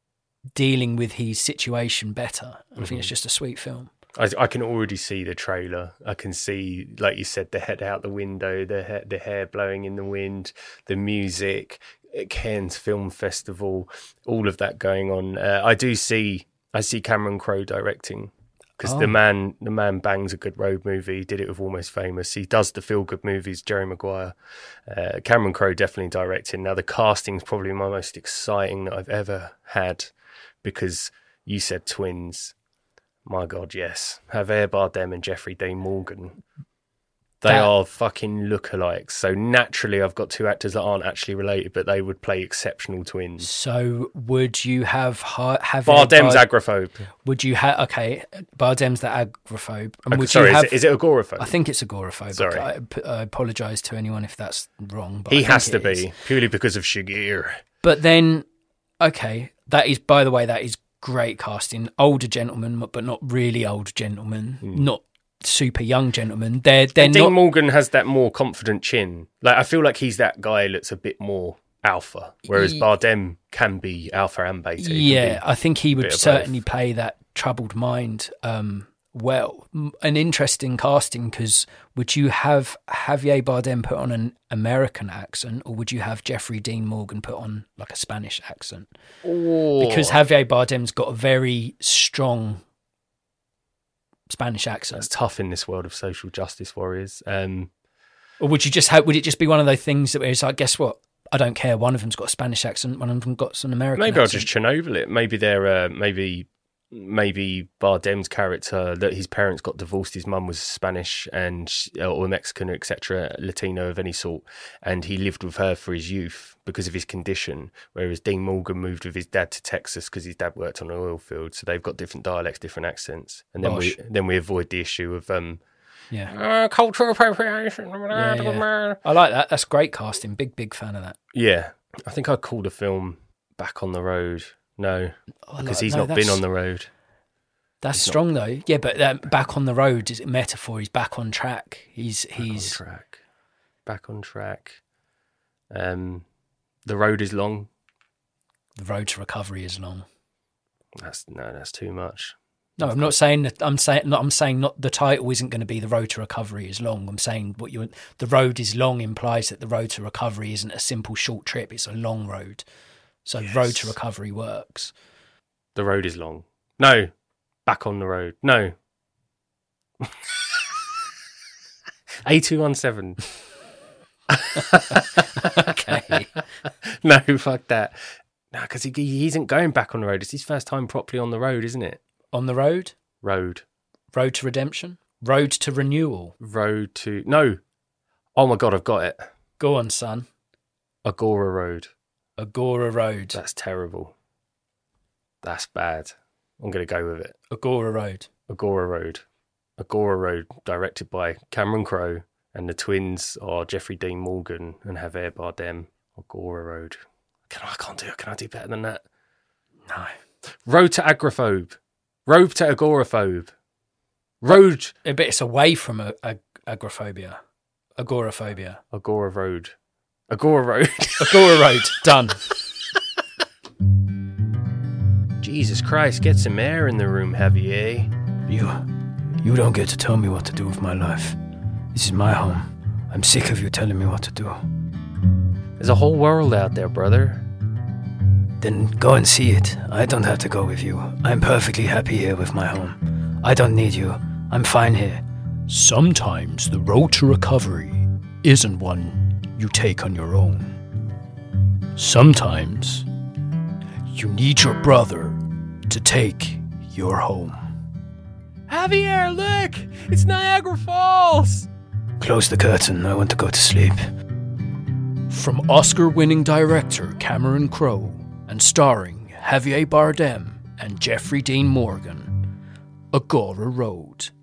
dealing with his situation better. And I think Mm-hmm. it's just a sweet film. I, I can already see the trailer. I can see, like you said, the head out the window, the ha- the hair blowing in the wind, the music, Cairns Film Festival, all of that going on. Uh, I do see, I see Cameron Crowe directing, because Oh. the man, the man bangs a good road movie. He did it with Almost Famous. He does the feel good movies. Jerry Maguire, uh, Cameron Crowe definitely directing. Now the casting's probably my most exciting that I've ever had, because you said twins. My God, yes. Javier Bardem and Jeffrey Dean Morgan. They That- are fucking lookalikes. So naturally, I've got two actors that aren't actually related, but they would play exceptional twins. So would you have ha- have Bardem's Bard- agoraphobe. Would you have okay? Bardem's the agoraphobe. And Okay, would sorry, you have? is, it, is it agoraphobe? I think it's agoraphobe. Sorry. I, I apologise to anyone if that's wrong. But he I think has to it is. be, purely because of Shigir. But then, okay, that is. By the way, that is great casting. Older gentlemen, but not really old gentlemen. Not super young gentlemen. They're they're Dean not. Morgan has that more confident chin. Like, I feel like he's that guy that's a bit more alpha, whereas Ye- Bardem can be alpha and beta. He can Yeah, be- I think he would bit of certainly play that troubled mind um, well. M- An interesting casting, because would you have Javier Bardem put on an American accent, or would you have Jeffrey Dean Morgan put on like a Spanish accent? Oh. Because Javier Bardem's got a very strong Spanish accent. That's tough in this world of social justice warriors. Um, Or would you just have? Would it just be one of those things that where it's like, guess what? I don't care. One of them's got a Spanish accent. One of them got an American. maybe I'll accent. just Chernobyl it. Maybe they're uh, maybe maybe Bardem's character, that his parents got divorced. His mum was Spanish and or Mexican, et cetera, Latino of any sort, and he lived with her for his youth because of his condition. Whereas Dean Morgan moved with his dad to Texas because his dad worked on an oil field, so they've got different dialects, different accents, and then Gosh. we then we avoid the issue of um, Yeah. uh, cultural appropriation. Yeah, yeah. I like that. That's great casting. Big, big fan of that. Yeah, I think I'd call the film Back on the Road. No, Oh, because like- he's no, not been that's- on the road. That's strong though. Yeah, but um, back on the road is a metaphor. He's back on track. He's Back he's on track. Back on track. Um, the road is long. the road to recovery is long. That's no, that's too much. No, I'm not saying that. I'm saying not. I'm saying not. The title isn't going to be the road to recovery is long. I'm saying what you. The road is long implies that the road to recovery isn't a simple short trip. It's a long road. So road to Yes. recovery works. The road is long. No, back on the road. No. A two one seven. Okay. No, fuck that. No, because he, he isn't going back on the road. It's his first time properly on the road, isn't it? On the road. Road. Road to redemption. Road to renewal. Road to... No. Oh my God, I've got it. Go on, son. Agora Road. Agora Road. That's terrible. That's bad. I'm going to go with it. Agora Road. Agora Road. Agora Road, directed by Cameron Crowe, and the twins are Jeffrey Dean Morgan and Javier Bardem. Agora Road. Can I, I can't do it. Can I do better than that? No. Road to Agoraphobe. Road to Agoraphobe. Road. But it's away from a, a, agoraphobia. Agoraphobia. Agora Road. Agora Road. Agora Road. Done. Jesus Christ, get some air in the room, Javier. You, you don't get to tell me what to do with my life. This is my home. I'm sick of you telling me what to do. There's a whole world out there, brother. Then go and see it. I don't have to go with you. I'm perfectly happy here with my home. I don't need you. I'm fine here. Sometimes the road to recovery isn't one you take on your own. Sometimes you need your brother to take your home. Javier, look! It's Niagara Falls! Close the curtain. I want to go to sleep. From Oscar-winning director Cameron Crowe and starring Javier Bardem and Jeffrey Dean Morgan, Agora Road.